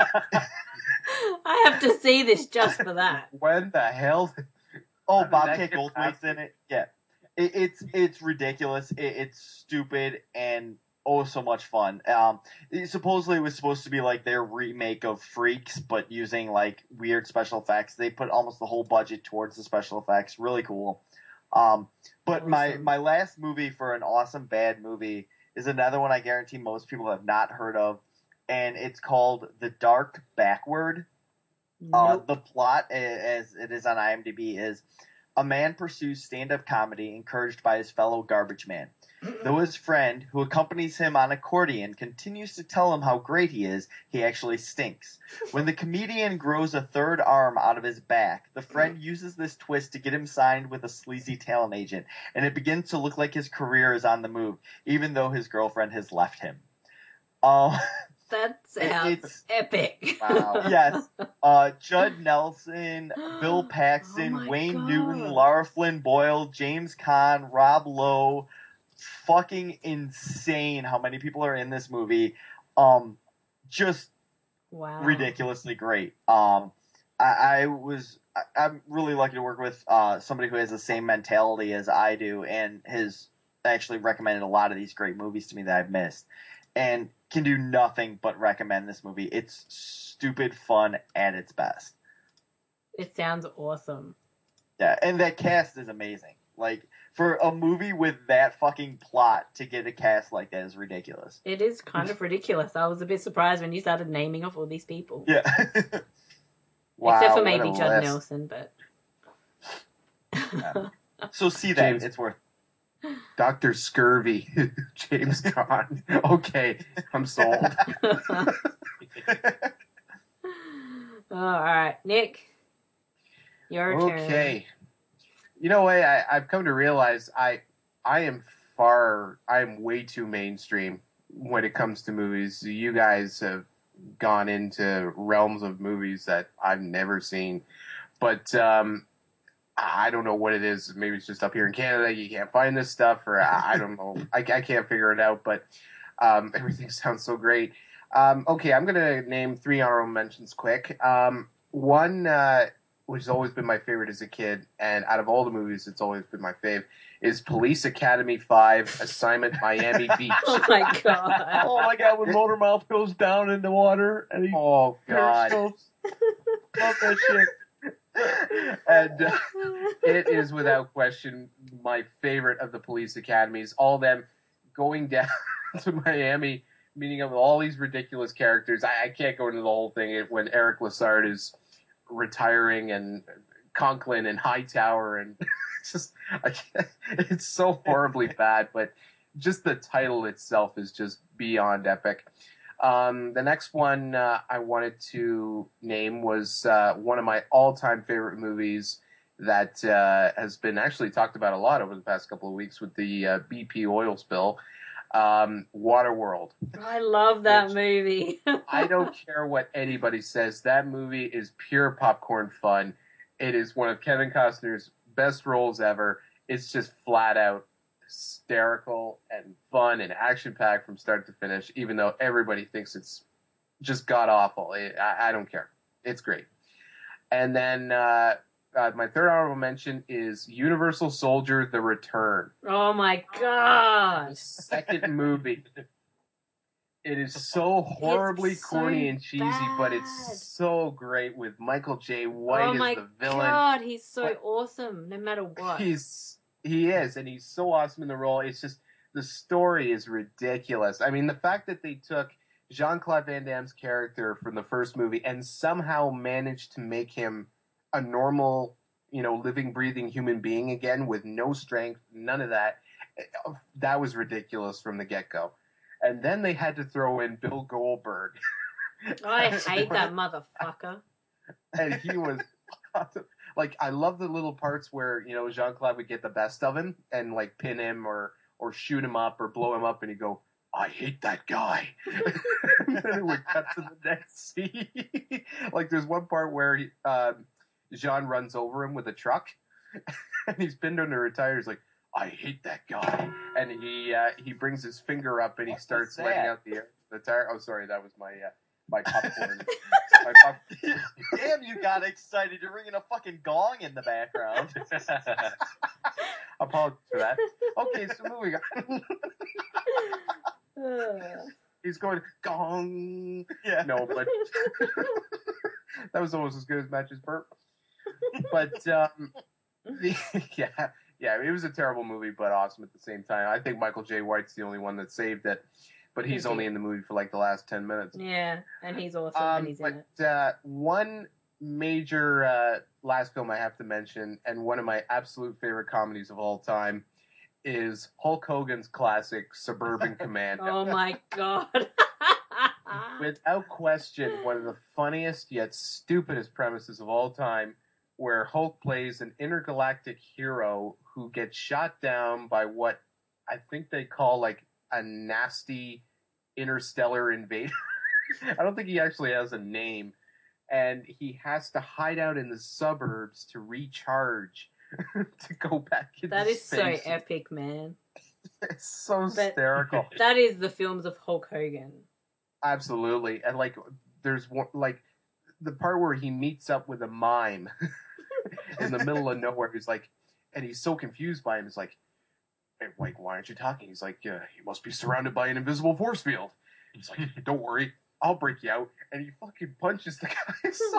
I have to see this just for that. When the hell? Oh, How did that Bobcat get Goldthwait's past in it. Yeah, it, it's it's ridiculous. It, it's stupid and oh so much fun. Um, it supposedly it was supposed to be like their remake of Freaks, but using like weird special effects. They put almost the whole budget towards the special effects. Really cool. Um, but my Awesome. my last movie for an awesome bad movie is another one I guarantee most people have not heard of, and it's called The Dark Backward. Uh, Nope. the plot, a- as it is on IMDb, is a man pursues stand-up comedy encouraged by his fellow garbage man. Though his friend, who accompanies him on accordion, continues to tell him how great he is, he actually stinks. When the comedian grows a third arm out of his back, the friend uses this twist to get him signed with a sleazy talent agent, and it begins to look like his career is on the move, even though his girlfriend has left him. Um, That sounds it's- epic. Wow. yes. Uh, Judd Nelson, Bill Oh Paxton, my Wayne God. Newton, Laura Flynn Boyle, James Caan, Rob Lowe. Fucking insane how many people are in this movie. Um, just Wow. ridiculously great. Um, I, I was I, I'm really lucky to work with uh, somebody who has the same mentality as I do, and has actually recommended a lot of these great movies to me that I've missed, and can do nothing but recommend this movie. It's stupid fun at its best. It sounds awesome. Yeah, and that cast is amazing. Like, for a movie with that fucking plot, to get a cast like that is ridiculous. It is kind of ridiculous. I was a bit surprised when you started naming off all these people. Yeah. Wow, Except for what maybe a Judd list. Nelson, but So see that. James- It's worth Doctor Scurvy, James Caan. Okay, I'm sold. Oh, all right, Nick, your turn. Okay. You know what? I, I've come to realize I I am far I am way too mainstream when it comes to movies. You guys have gone into realms of movies that I've never seen. But um I don't know what it is. Maybe it's just up here in Canada you can't find this stuff, or I, I don't know. I, I can't figure it out, but um, everything sounds so great. Um, okay, I'm going to name three honorable mentions quick. Um, one, uh, which has always been my favorite as a kid, and out of all the movies, it's always been my fave, is Police Academy five, Assignment Miami Beach. Oh my god. Oh my god, when Motormouth goes down in the water and he Oh, God. periscopes. Love that shit. And uh, it is without question my favorite of the police academies. All of them going down to Miami, meeting up with all these ridiculous characters. I, I can't go into the whole thing It- when Eric Lassard is retiring and Conklin and Hightower, and it's just I can't, it's so horribly bad. But just the title itself is just beyond epic. Um, the next one uh, I wanted to name was uh, one of my all-time favorite movies that uh, has been actually talked about a lot over the past couple of weeks with the uh, B P oil spill, um, Waterworld. I love that Which- movie. I don't care what anybody says. That movie is pure popcorn fun. It is one of Kevin Costner's best roles ever. It's just flat out hysterical and fun and action packed from start to finish, even though everybody thinks it's just god awful. I, I don't care. It's great. And then uh, uh, my third honorable mention is Universal Soldier: The Return. Oh my The god. second movie. It is so horribly It's so corny and cheesy, but bad. it's so great with Michael J. White Oh as my the villain. god, he's so But- awesome no matter what. He's he is, and he's so awesome in the role. It's just the story is ridiculous. I mean, the fact that they took Jean-Claude Van Damme's character from the first movie and somehow managed to make him a normal, you know, living, breathing human being again with no strength, none of that. That was ridiculous from the get-go. And then they had to throw in Bill Goldberg. I hate that motherfucker. And he was awesome. like I love the little parts where you know Jean-Claude would get the best of him and like pin him or or shoot him up or blow him up, and he'd go, "I hate that guy," and then it would cut to the next scene. Like there's one part where he, uh, Jean runs over him with a truck, and he's pinned under a tire. He's like, "I hate that guy," and he uh, he brings his finger up and he What starts was letting that? out the air. The tire. Oh, sorry, that was my uh, my popcorn. my pop- Damn, you got excited. You're ringing a fucking gong in the background. Apologies for that. Okay, so moving on. Ugh. He's going gong. Yeah. No, but that was almost as good as Match's burp. But um, the, yeah, yeah, it was a terrible movie, but awesome at the same time. I think Michael J. White's the only one that saved it, but he's Thank only you. in the movie for like the last ten minutes. Yeah, and he's awesome Um, when he's in it. but uh, one major uh, last film I have to mention, and one of my absolute favorite comedies of all time, is Hulk Hogan's classic Suburban Commando. Oh my god. Without question, one of the funniest yet stupidest premises of all time, where Hulk plays an intergalactic hero who gets shot down by what I think they call like a nasty interstellar invader. I don't think he actually has a name. And he has to hide out in the suburbs to recharge to go back into That is so space. epic, man. It's so But- hysterical. That is the films of Hulk Hogan. Absolutely. And like there's one like the part where he meets up with a mime in the middle of nowhere. He's like, and he's so confused by him. He's like, hey, like, why aren't you talking? He's like, yeah, you must be surrounded by an invisible force field. He's like, don't worry, I'll break you out. And he fucking punches the guy. So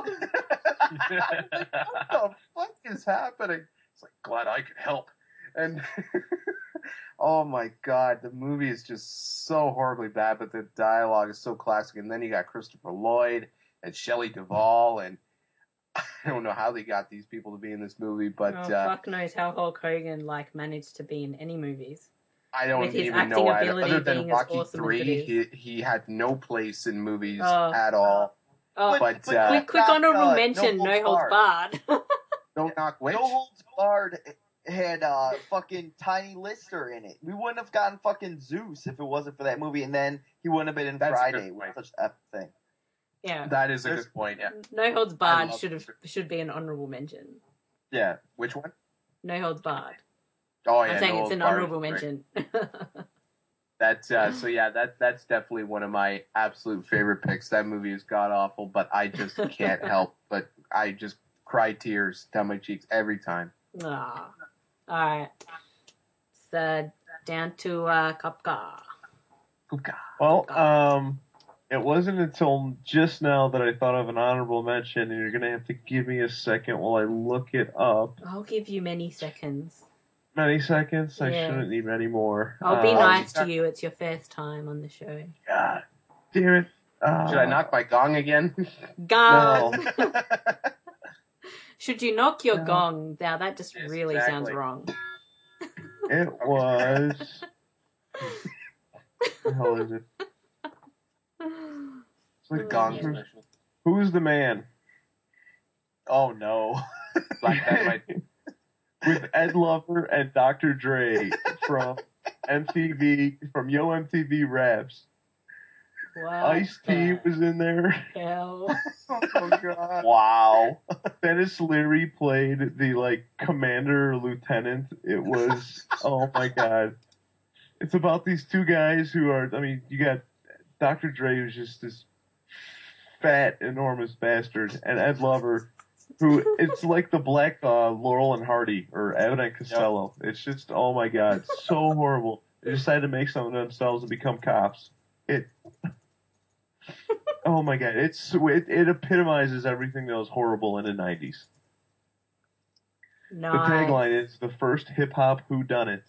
what the fuck is happening? It's like, glad I could help. And oh my god, the movie is just so horribly bad, but the dialogue is so classic. And then you got Christopher Lloyd and Shelley Duvall, and I don't know how they got these people to be in this movie, but oh, uh, fuck knows how Hulk Hogan like managed to be in any movies. I don't with his even acting know. Other, ability other than being as Rocky awesome as three, it he he had no place in movies Oh. at all. Oh, But, but uh, quick, quick not, honorable uh, mention: No No Holds Holds Barred. Don't knock which. No Holds Barred had uh, fucking Tiny Lister in it. We wouldn't have gotten fucking Zeus if it wasn't for that movie, and then he wouldn't have been in That's a Friday, good which point. was such an epic thing. Yeah, That is a There's- good point. Yeah. No Holds I Barred love should have should be an honorable mention. Yeah. Which one? No Holds Barred. Oh yeah, I'm saying No it's an Holds Barred honorable is great. mention. That's uh, so yeah. That that's definitely one of my absolute favorite picks. That movie is god awful, but I just can't help but I just cry tears down my cheeks every time. Ah, all right. So down to uh, Kapka. Hookah. Well, um, it wasn't until just now that I thought of an honorable mention, and you're gonna have to give me a second while I look it up. I'll give you many seconds. Many seconds? I Yeah. shouldn't need many more. I'll be Uh, nice to you. It's your first time on the show. God damn it. Uh, Should I knock my gong again? Gong. Should you knock your No. gong? Now that just Yes, really exactly. sounds wrong. It was. What the hell is it? It's The like, gong Yeah. special. Who's the man? Oh no. Black Dynamite. With Ed Lover and Doctor Dre from M T V, from Yo M T V Raps. What Ice T the was in there. hell? Oh god. Wow. Dennis Leary played the like commander or lieutenant. It was oh my god. It's about these two guys who are I mean, you got Doctor Dre who's just this fat, enormous bastard, and Ed Lover who it's like the black uh, Laurel and Hardy or Abbott and Costello. It's just oh my god, so horrible. They decided to make something of themselves and become cops. It Oh my god, it's it, it epitomizes everything that was horrible in the nineties. Nice. The tagline is the first hip hop whodunit.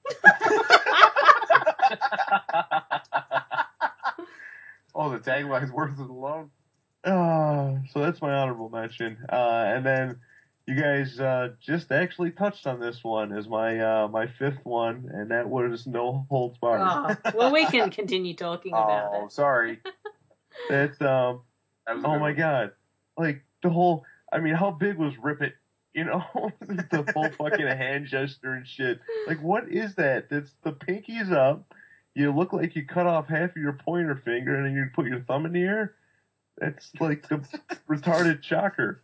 Oh, the tagline's worth it alone. Uh, so that's my honorable mention. Uh, and then you guys uh, just actually touched on this one as my uh, my fifth one, and that was No Holds Barred. Oh, well, we can continue talking about Oh, it. sorry. That's um. That was a Oh good my one. god, like the whole. I mean, how big was Rip It? You know, the full fucking hand gesture and shit. Like, what is that? That's the pinky's up. You look like you cut off half of your pointer finger and then you put your thumb in the air. That's like the retarded shocker.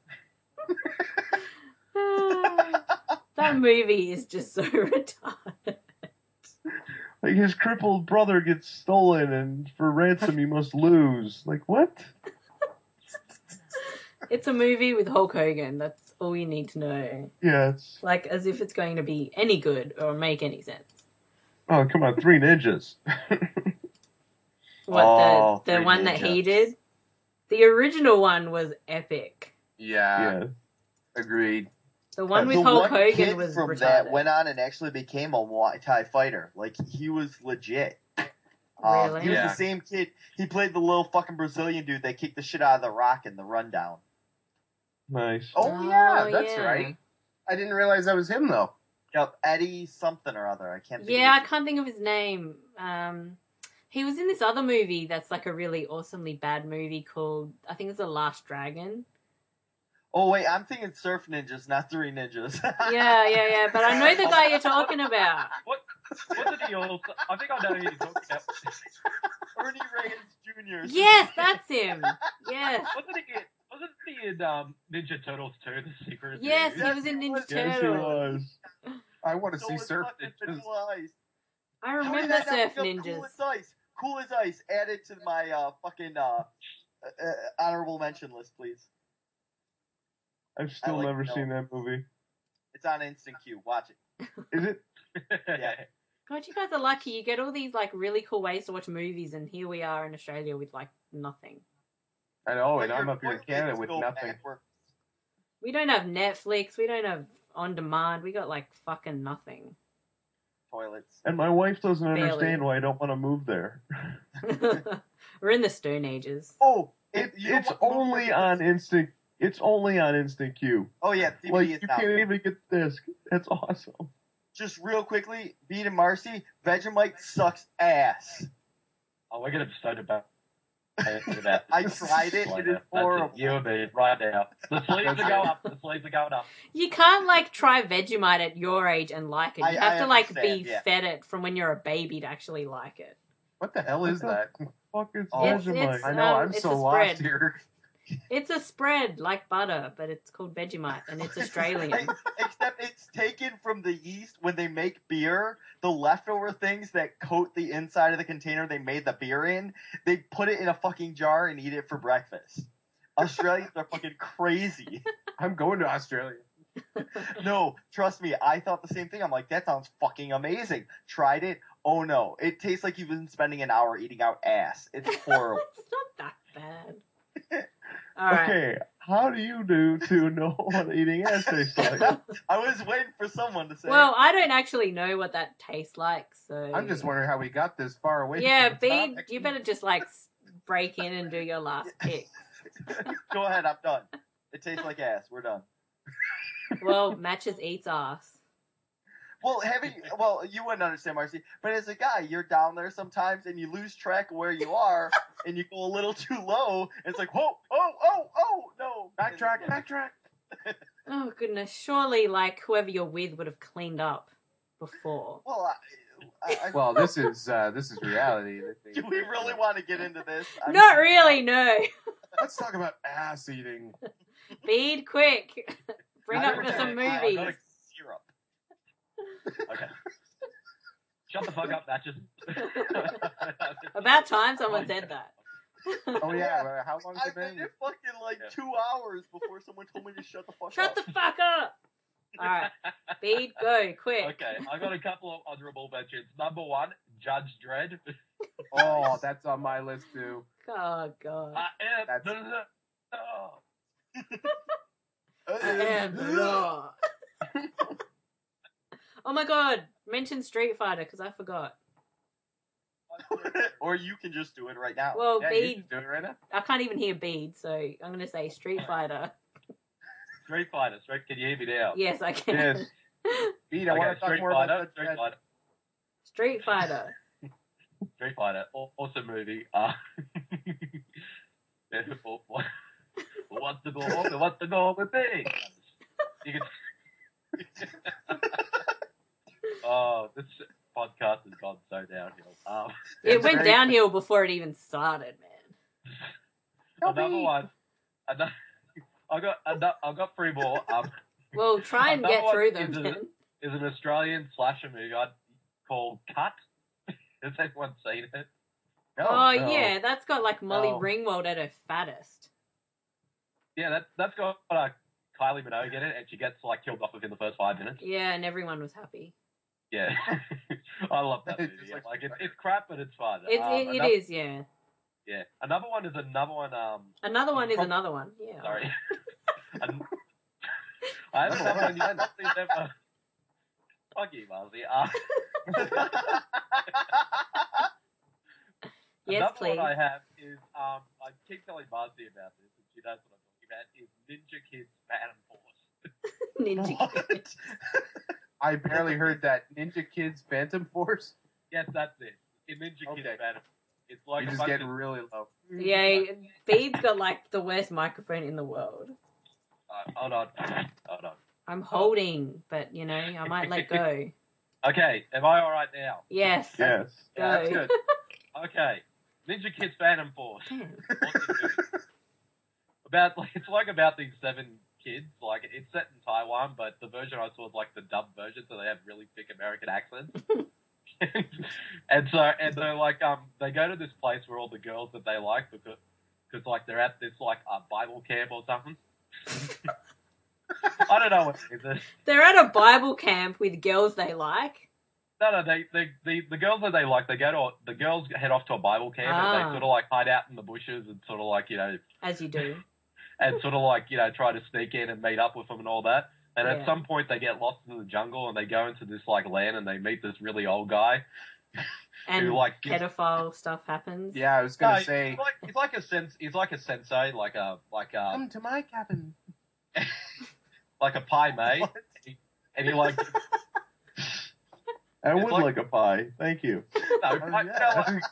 That movie is just so retarded. Like, his crippled brother gets stolen, and for ransom he must lose. Like, what? It's a movie with Hulk Hogan. That's all you need to know. Yeah, it's... Like, as if it's going to be any good or make any sense. Oh, come on, Three Ninjas. What, Oh, the, the Three one that Ninjas. he did? The original one was epic. Yeah, Yeah. agreed. The one with the Hulk one Hogan kid was from retarded. that went on and actually became a Muay Thai fighter. Like, he was legit. Um, Really? he was Yeah. the same kid. He played the little fucking Brazilian dude that kicked the shit out of the Rock in the Rundown. Nice. Oh, Oh, yeah, that's yeah. right. I didn't realize that was him though. Yep, Eddie something or other. I can't. Think Yeah, I of his can't think of his name. Um, he was in this other movie that's like a really awesomely bad movie called, I think it's The Last Dragon. Oh wait, I'm thinking Surf Ninjas, not Three Ninjas. Yeah, yeah, yeah. But I know the guy you're talking about. What? What did he also? I think I know who you're talking about. Ernie Reyes Junior Yes, that's him. Yes. Wasn't he? Wasn't he in um, Ninja Turtles two: The Secret? Yes, Series? he was in Ninja Yes, he Turtles. was. I want to So see was Surf fucking Ninjas. Vanilla Ice. I How did remember I not Surf pick up Cool Ninjas. as Ice. Cool as Ice. Added to my uh, fucking uh, uh, uh, honorable mention list, please. I've still like never Vanilla. seen that movie. It's on Instant Queue. Watch it. Is it? Yeah. God, you guys are lucky. You get all these like really cool ways to watch movies, and here we are in Australia with like nothing. I know, But and I'm your up here in point Canada is with go nothing. backward. We don't have Netflix. We don't have on demand. We got like fucking nothing. Toilets. And my wife doesn't Barely. understand why I don't want to move there. We're in the Stone Ages. Oh, It, you know it's what- only on Instant. It's only on Instant Queue. Oh yeah, D V D Like, is you out. can't even get the disc. That's awesome. Just real quickly, Beat and Marcy, Vegemite sucks ass. Oh, we're gonna start about. about I tried it. It is horrible. You and me right now. The sleeves are going up. The sleeves are going up. You can't like try Vegemite at your age and like it. You I- have I to like be understand, yeah. fed it from when you're a baby to actually like it. What the hell is that? Fuck, it's Oh. It's- Vegemite. it's- I know, Um, I'm it's so a lost spread. here. It's a spread like butter, but it's called Vegemite and it's Australian. Ex- Except it's taken from the yeast when they make beer. The leftover things that coat the inside of the container they made the beer in, they put it in a fucking jar and eat it for breakfast. Australians are fucking crazy. I'm going to Australia. No, trust me, I thought the same thing. I'm like, that sounds fucking amazing. Tried it. Oh no, it tastes like you've been spending an hour eating out ass. It's horrible. It's not that bad. All right. Okay, how do you do to know what eating ass tastes like? I was waiting for someone to say. Well, I don't actually know what that tastes like, so I'm just wondering how we got this far away. Yeah, from the Bede, topic. you better just like s- break in and do your last pick. Go ahead, I'm done. It tastes like ass. We're done. Well, Matches eats ass. Well, having well, you wouldn't understand, Marcy, but as a guy, you're down there sometimes and you lose track of where you are, and you go a little too low. And it's like, whoa, oh, oh, oh, no, Backtrack, backtrack. Oh goodness! Surely, like whoever you're with would have cleaned up before. Well, I, I, I, Well, this is uh, this is reality. do we really want to get into this? I'm- Not really. No. Let's talk about ass eating. Bede, quick. Bring I up never some did. I movies. gotta- Syrup. Okay. Shut the fuck up, Matches. About time someone said that. Oh yeah, well, how long has I've it been been? here fucking like Yeah. two hours before someone told me to shut the fuck Shut up. the fuck up. All right, Bede, go quick. Okay, I got a couple of honorable mentions. Number one, Judge Dredd. Oh, that's on my list too. Oh god. I am That's- the law. I am the law. Oh my god! Mention Street Fighter because I forgot. Or you can just do it right now. Well, Yeah, you Bede, can do it right now. I can't even hear Bede, so I'm gonna say Street Fighter. Street Fighter. Street, can you hear me now? Yes, I can. Yes. Pete, I want Okay, to talk Street more Fighter. about Street that. Fighter. Street Fighter. Street Fighter. Aw- Awesome movie. Uh, what's the goal? What's the goal with me? You can Oh, this podcast has gone so downhill. Um, It It's went very- downhill before it even started, man. another me. one. Another, I got another, I got three more. Um, Well, try and Another get one through them, is a- then. is an Australian slasher movie I- called Cut. Has anyone seen it? No, oh, no. yeah, that's got, like, Molly No. Ringwald at her fattest. Yeah, that that's got uh, Kylie Minogue in it, and she gets like killed off within the first five minutes. Yeah, and everyone was happy. Yeah, I love that It's movie. just like- like it's, it's crap, but it's fun. It, Um, it, it another, is, yeah. Yeah, another one is another one. Um, Another one is Prob- another one, yeah. sorry. An- I have another one. You haven't seen them. Uh, fuck you, Marcy. Uh, Yes, another please. one I have is um, I keep telling Marcy about this, and she knows what I'm talking about. Is Ninja Kids Phantom Force. Ninja Kid. What? I barely heard that. Ninja Kids Phantom Force? Yes, that's it. In Ninja Okay. Kids Phantom. It's like You're a just bunch getting of, really low. Yeah, Bede's got, like, the worst microphone in the world. uh, hold on, hold on. I'm holding, but, you know, I might let go. Okay, am I all right now? Yes. Yes. Go. Yeah, that's good. Okay, Ninja Kids Phantom Force. Damn. What's it do? About like it's like about these seven kids. Like it's set in Taiwan, but the version I saw is like the dubbed version, so they have really thick American accents. and so and they're like um they go to this place where all the girls that they like because because like they're at this like uh, Bible camp or something. I don't know what it is. They're at a Bible camp with girls they like. No, no, they, they, the, the girls that they like, they go to, the girls head off to a Bible camp and Ah. they sort of like hide out in the bushes and sort of like, you know, As you do. and sort of like, you know, try to sneak in and meet up with them and all that. And Yeah. at some point they get lost in the jungle and they go into this like land and they meet this really old guy. And Who, like, gives- pedophile stuff happens. Yeah, I was gonna No, say, he's like, he's like a sens, he's like a sensei, like a, like a, come to my cabin. like a pie mate. What? And he like, I It's would like- like, a pie. Thank you. no, Oh, pie, yeah. no, like,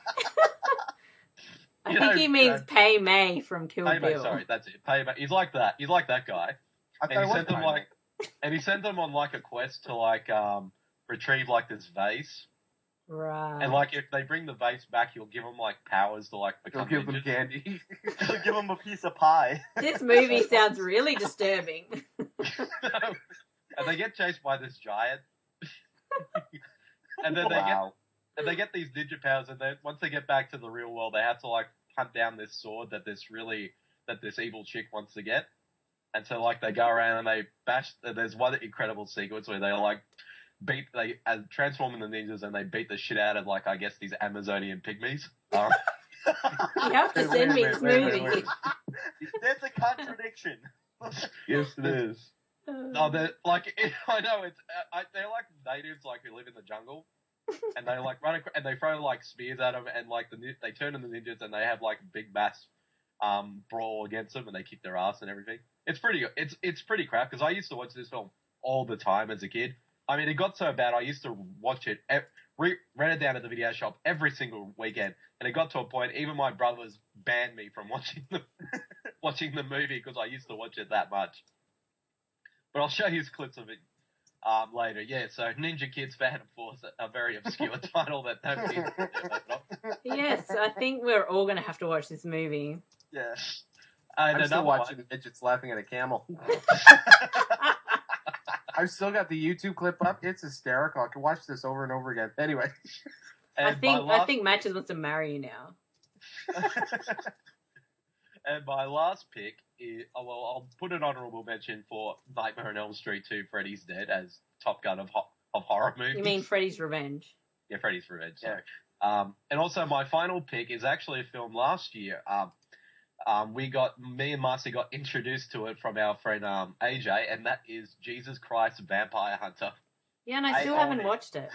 I You think know, he means uh, Pei Mei from Kill pie mate, Bill. sorry, that's it. Pie mate. He's like that. He's like that guy. I And thought it he was sent them Pine like, and he sent them on like a quest to like um retrieve like this vase, Right. and like if they bring the vase back, he'll give them like powers to like Don't become give them ninjas. candy. Give him a piece of pie. This movie sounds really disturbing. And they get chased by this giant, and then they get Wow. and they get these ninja powers, and then once they get back to the real world, they have to like hunt down this sword that this really that this evil chick wants to get. And so like they go around and they bash. There's one incredible sequence where they like beat they uh, transform into ninjas and they beat the shit out of like I guess these Amazonian pygmies. Um, You have to Wait, send wait, me wait, this wait, movie. wait, wait. That's a contradiction. Yes, it is. no, they're like it, I know it's uh, I, they're like natives like who live in the jungle. And they like run ac- and they throw like spears at them and like the nin- they turn into ninjas and they have like big mass um brawl against them and they kick their ass and everything. It's pretty it's it's pretty crap because I used to watch this film all the time as a kid. I mean, it got so bad I used to watch it, ev- re- rent it down at the video shop every single weekend, and it got to a point even my brothers banned me from watching the watching the movie because I used to watch it that much. But I'll show you clips of it um, later. Yeah, so Ninja Kids Phantom Force, a very obscure title that nobody knows about. Yes, I think we're all going to have to watch this movie. Yeah. And I'm still another watching one- midgets laughing at a camel. I've still got the YouTube clip up. It's hysterical. I can watch this over and over again. Anyway, and I think my last, I think Matches wants to marry you now. And my last pick is, oh, well, I'll put an honorable mention for Nightmare on Elm Street two, Freddy's Dead as Top Gun of ho- of horror movies. You mean Freddy's Revenge? Yeah, Freddy's Revenge. Sorry. Um, and also my final pick is actually a film last year. Um, um, we got me and Marcy got introduced to it from our friend um, A J, and that is Jesus Christ Vampire Hunter. Yeah, and I I still own haven't it. watched it.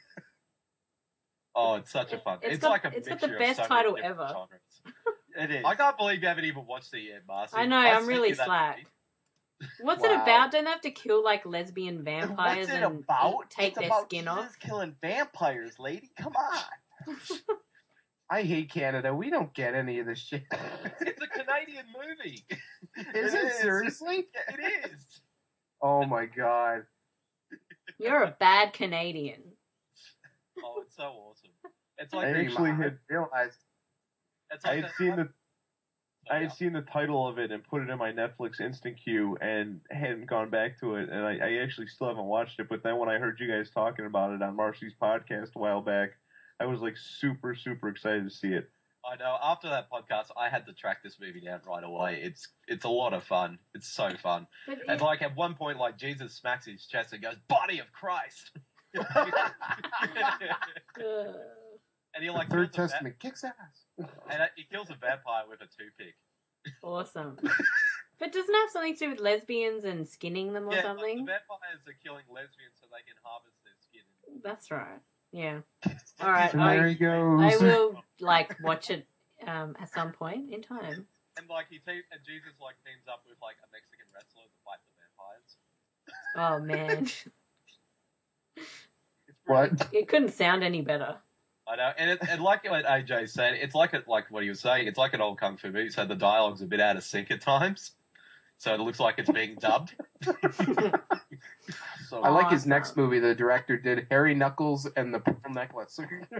Oh, it's such a fun. It's It's, got- like a it's got the mixture of best so many title different ever. genres. It is. I can't believe you haven't even watched it yet, Marcy. I know, I I'm sent really you that slack. movie. What's it Wow. about? Don't they have to kill like lesbian vampires What's it and about? eat- take it's their about skin Jesus off? killing vampires, lady. Come on. I hate Canada. We don't get any of this shit. It's a Canadian movie. Is It it is. seriously? It is. Oh my god. You're a bad Canadian. Oh, it's so awesome. It's like I Hey, actually Ma, I had- realized it's I like had that- seen the I Yeah. had seen the title of it and put it in my Netflix instant queue and hadn't gone back to it, and I, I actually still haven't watched it. But then when I heard you guys talking about it on Marcy's podcast a while back, I was like super super excited to see it. I know. After that podcast, I had to track this movie down right away. It's it's a lot of fun. It's so fun. But And it- like at one point, like Jesus smacks his chest and goes, "Body of Christ," uh, and he like the Third kills a va- Testament kicks ass. and uh, he kills a vampire with a toothpick. awesome. But doesn't it have something to do with lesbians and skinning them or Yeah, like, something? the vampires are killing lesbians so they can harvest their skin. That's right. Yeah. All right. And there I, he goes. I will like watch it um, at some point in time. And like he te- and Jesus like teams up with like a Mexican wrestler to fight the vampires. Oh man, It's pretty- What? it couldn't sound any better. I know, and it, and like what A J said, it's like a, like what he was saying. It's like an old kung fu movie, so the dialogue's a bit out of sync at times. So it looks like it's being dubbed. So I like his Awesome. next movie. The director did Harry Knuckles and the Pearl Necklace.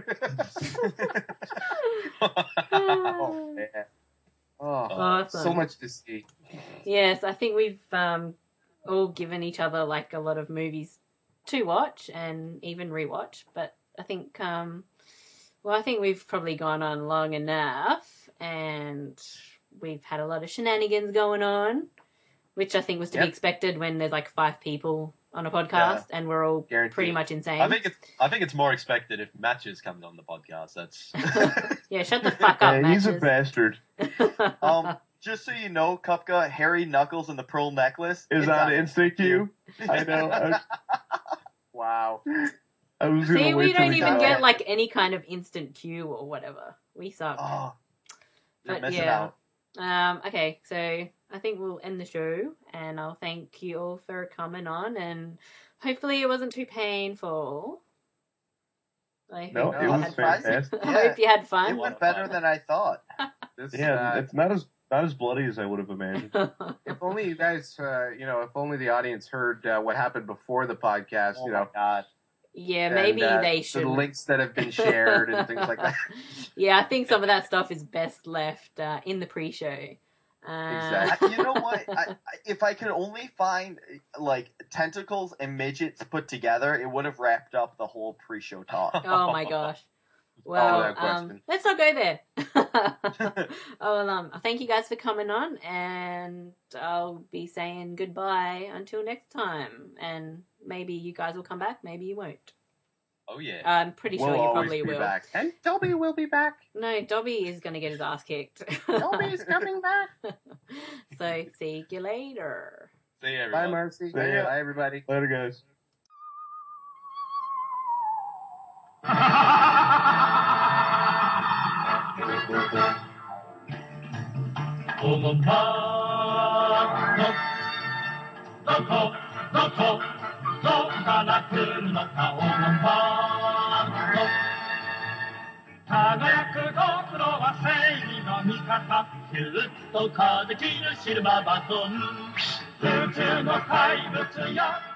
oh man! Oh, Awesome. so much to see. Yes, I think we've um, all given each other like a lot of movies to watch and even rewatch. But I think, um, well, I think we've probably gone on long enough, and we've had a lot of shenanigans going on, which I think was to Yep. be expected when there's like five people on a podcast and we're all Guaranteed. pretty much insane. I think it's I think it's more expected if Matches comes on the podcast. That's Yeah, shut the fuck up, Yeah, he's a Matches. bastard. Um, just so you know, Kupka, Harry Knuckles and the Pearl Necklace Is it's on instant queue. I know. I, Wow. I was gonna See, wait we till don't even got get it. like any kind of instant queue or whatever. We suck. Oh, you're But missing yeah. out. Um, okay, so I think we'll end the show, and I'll thank you all for coming on, and hopefully it wasn't too painful. I No, hope it you was had fantastic. fun. I hope you had It fun. went better than I thought. This, Yeah, uh, it's not as not as bloody as I would have imagined. if only you guys, uh, you know, if only the audience heard uh, what happened before the podcast, Oh you my know, god. yeah, and, maybe uh, they the should. links that have been shared and things like that. Yeah, I think some of that stuff is best left uh, in the pre-show. Uh, Exactly. You know what? I, I, if I could only find like tentacles and midgets put together, it would have wrapped up the whole pre-show talk. Oh my gosh. Well, that um, question. let's not go there. oh, well, um, thank you guys for coming on, and I'll be saying goodbye until next time. And maybe you guys will come back, maybe you won't. oh yeah. I'm pretty sure We'll you always probably be will. back. And Dobby will be back. No, Dobby is going to get his ass kicked. Dobby's coming back. So, see you later. See you, Bye, everyone. Marcy. See ya. Bye, everybody. Later, guys. 「宇宙の怪物よ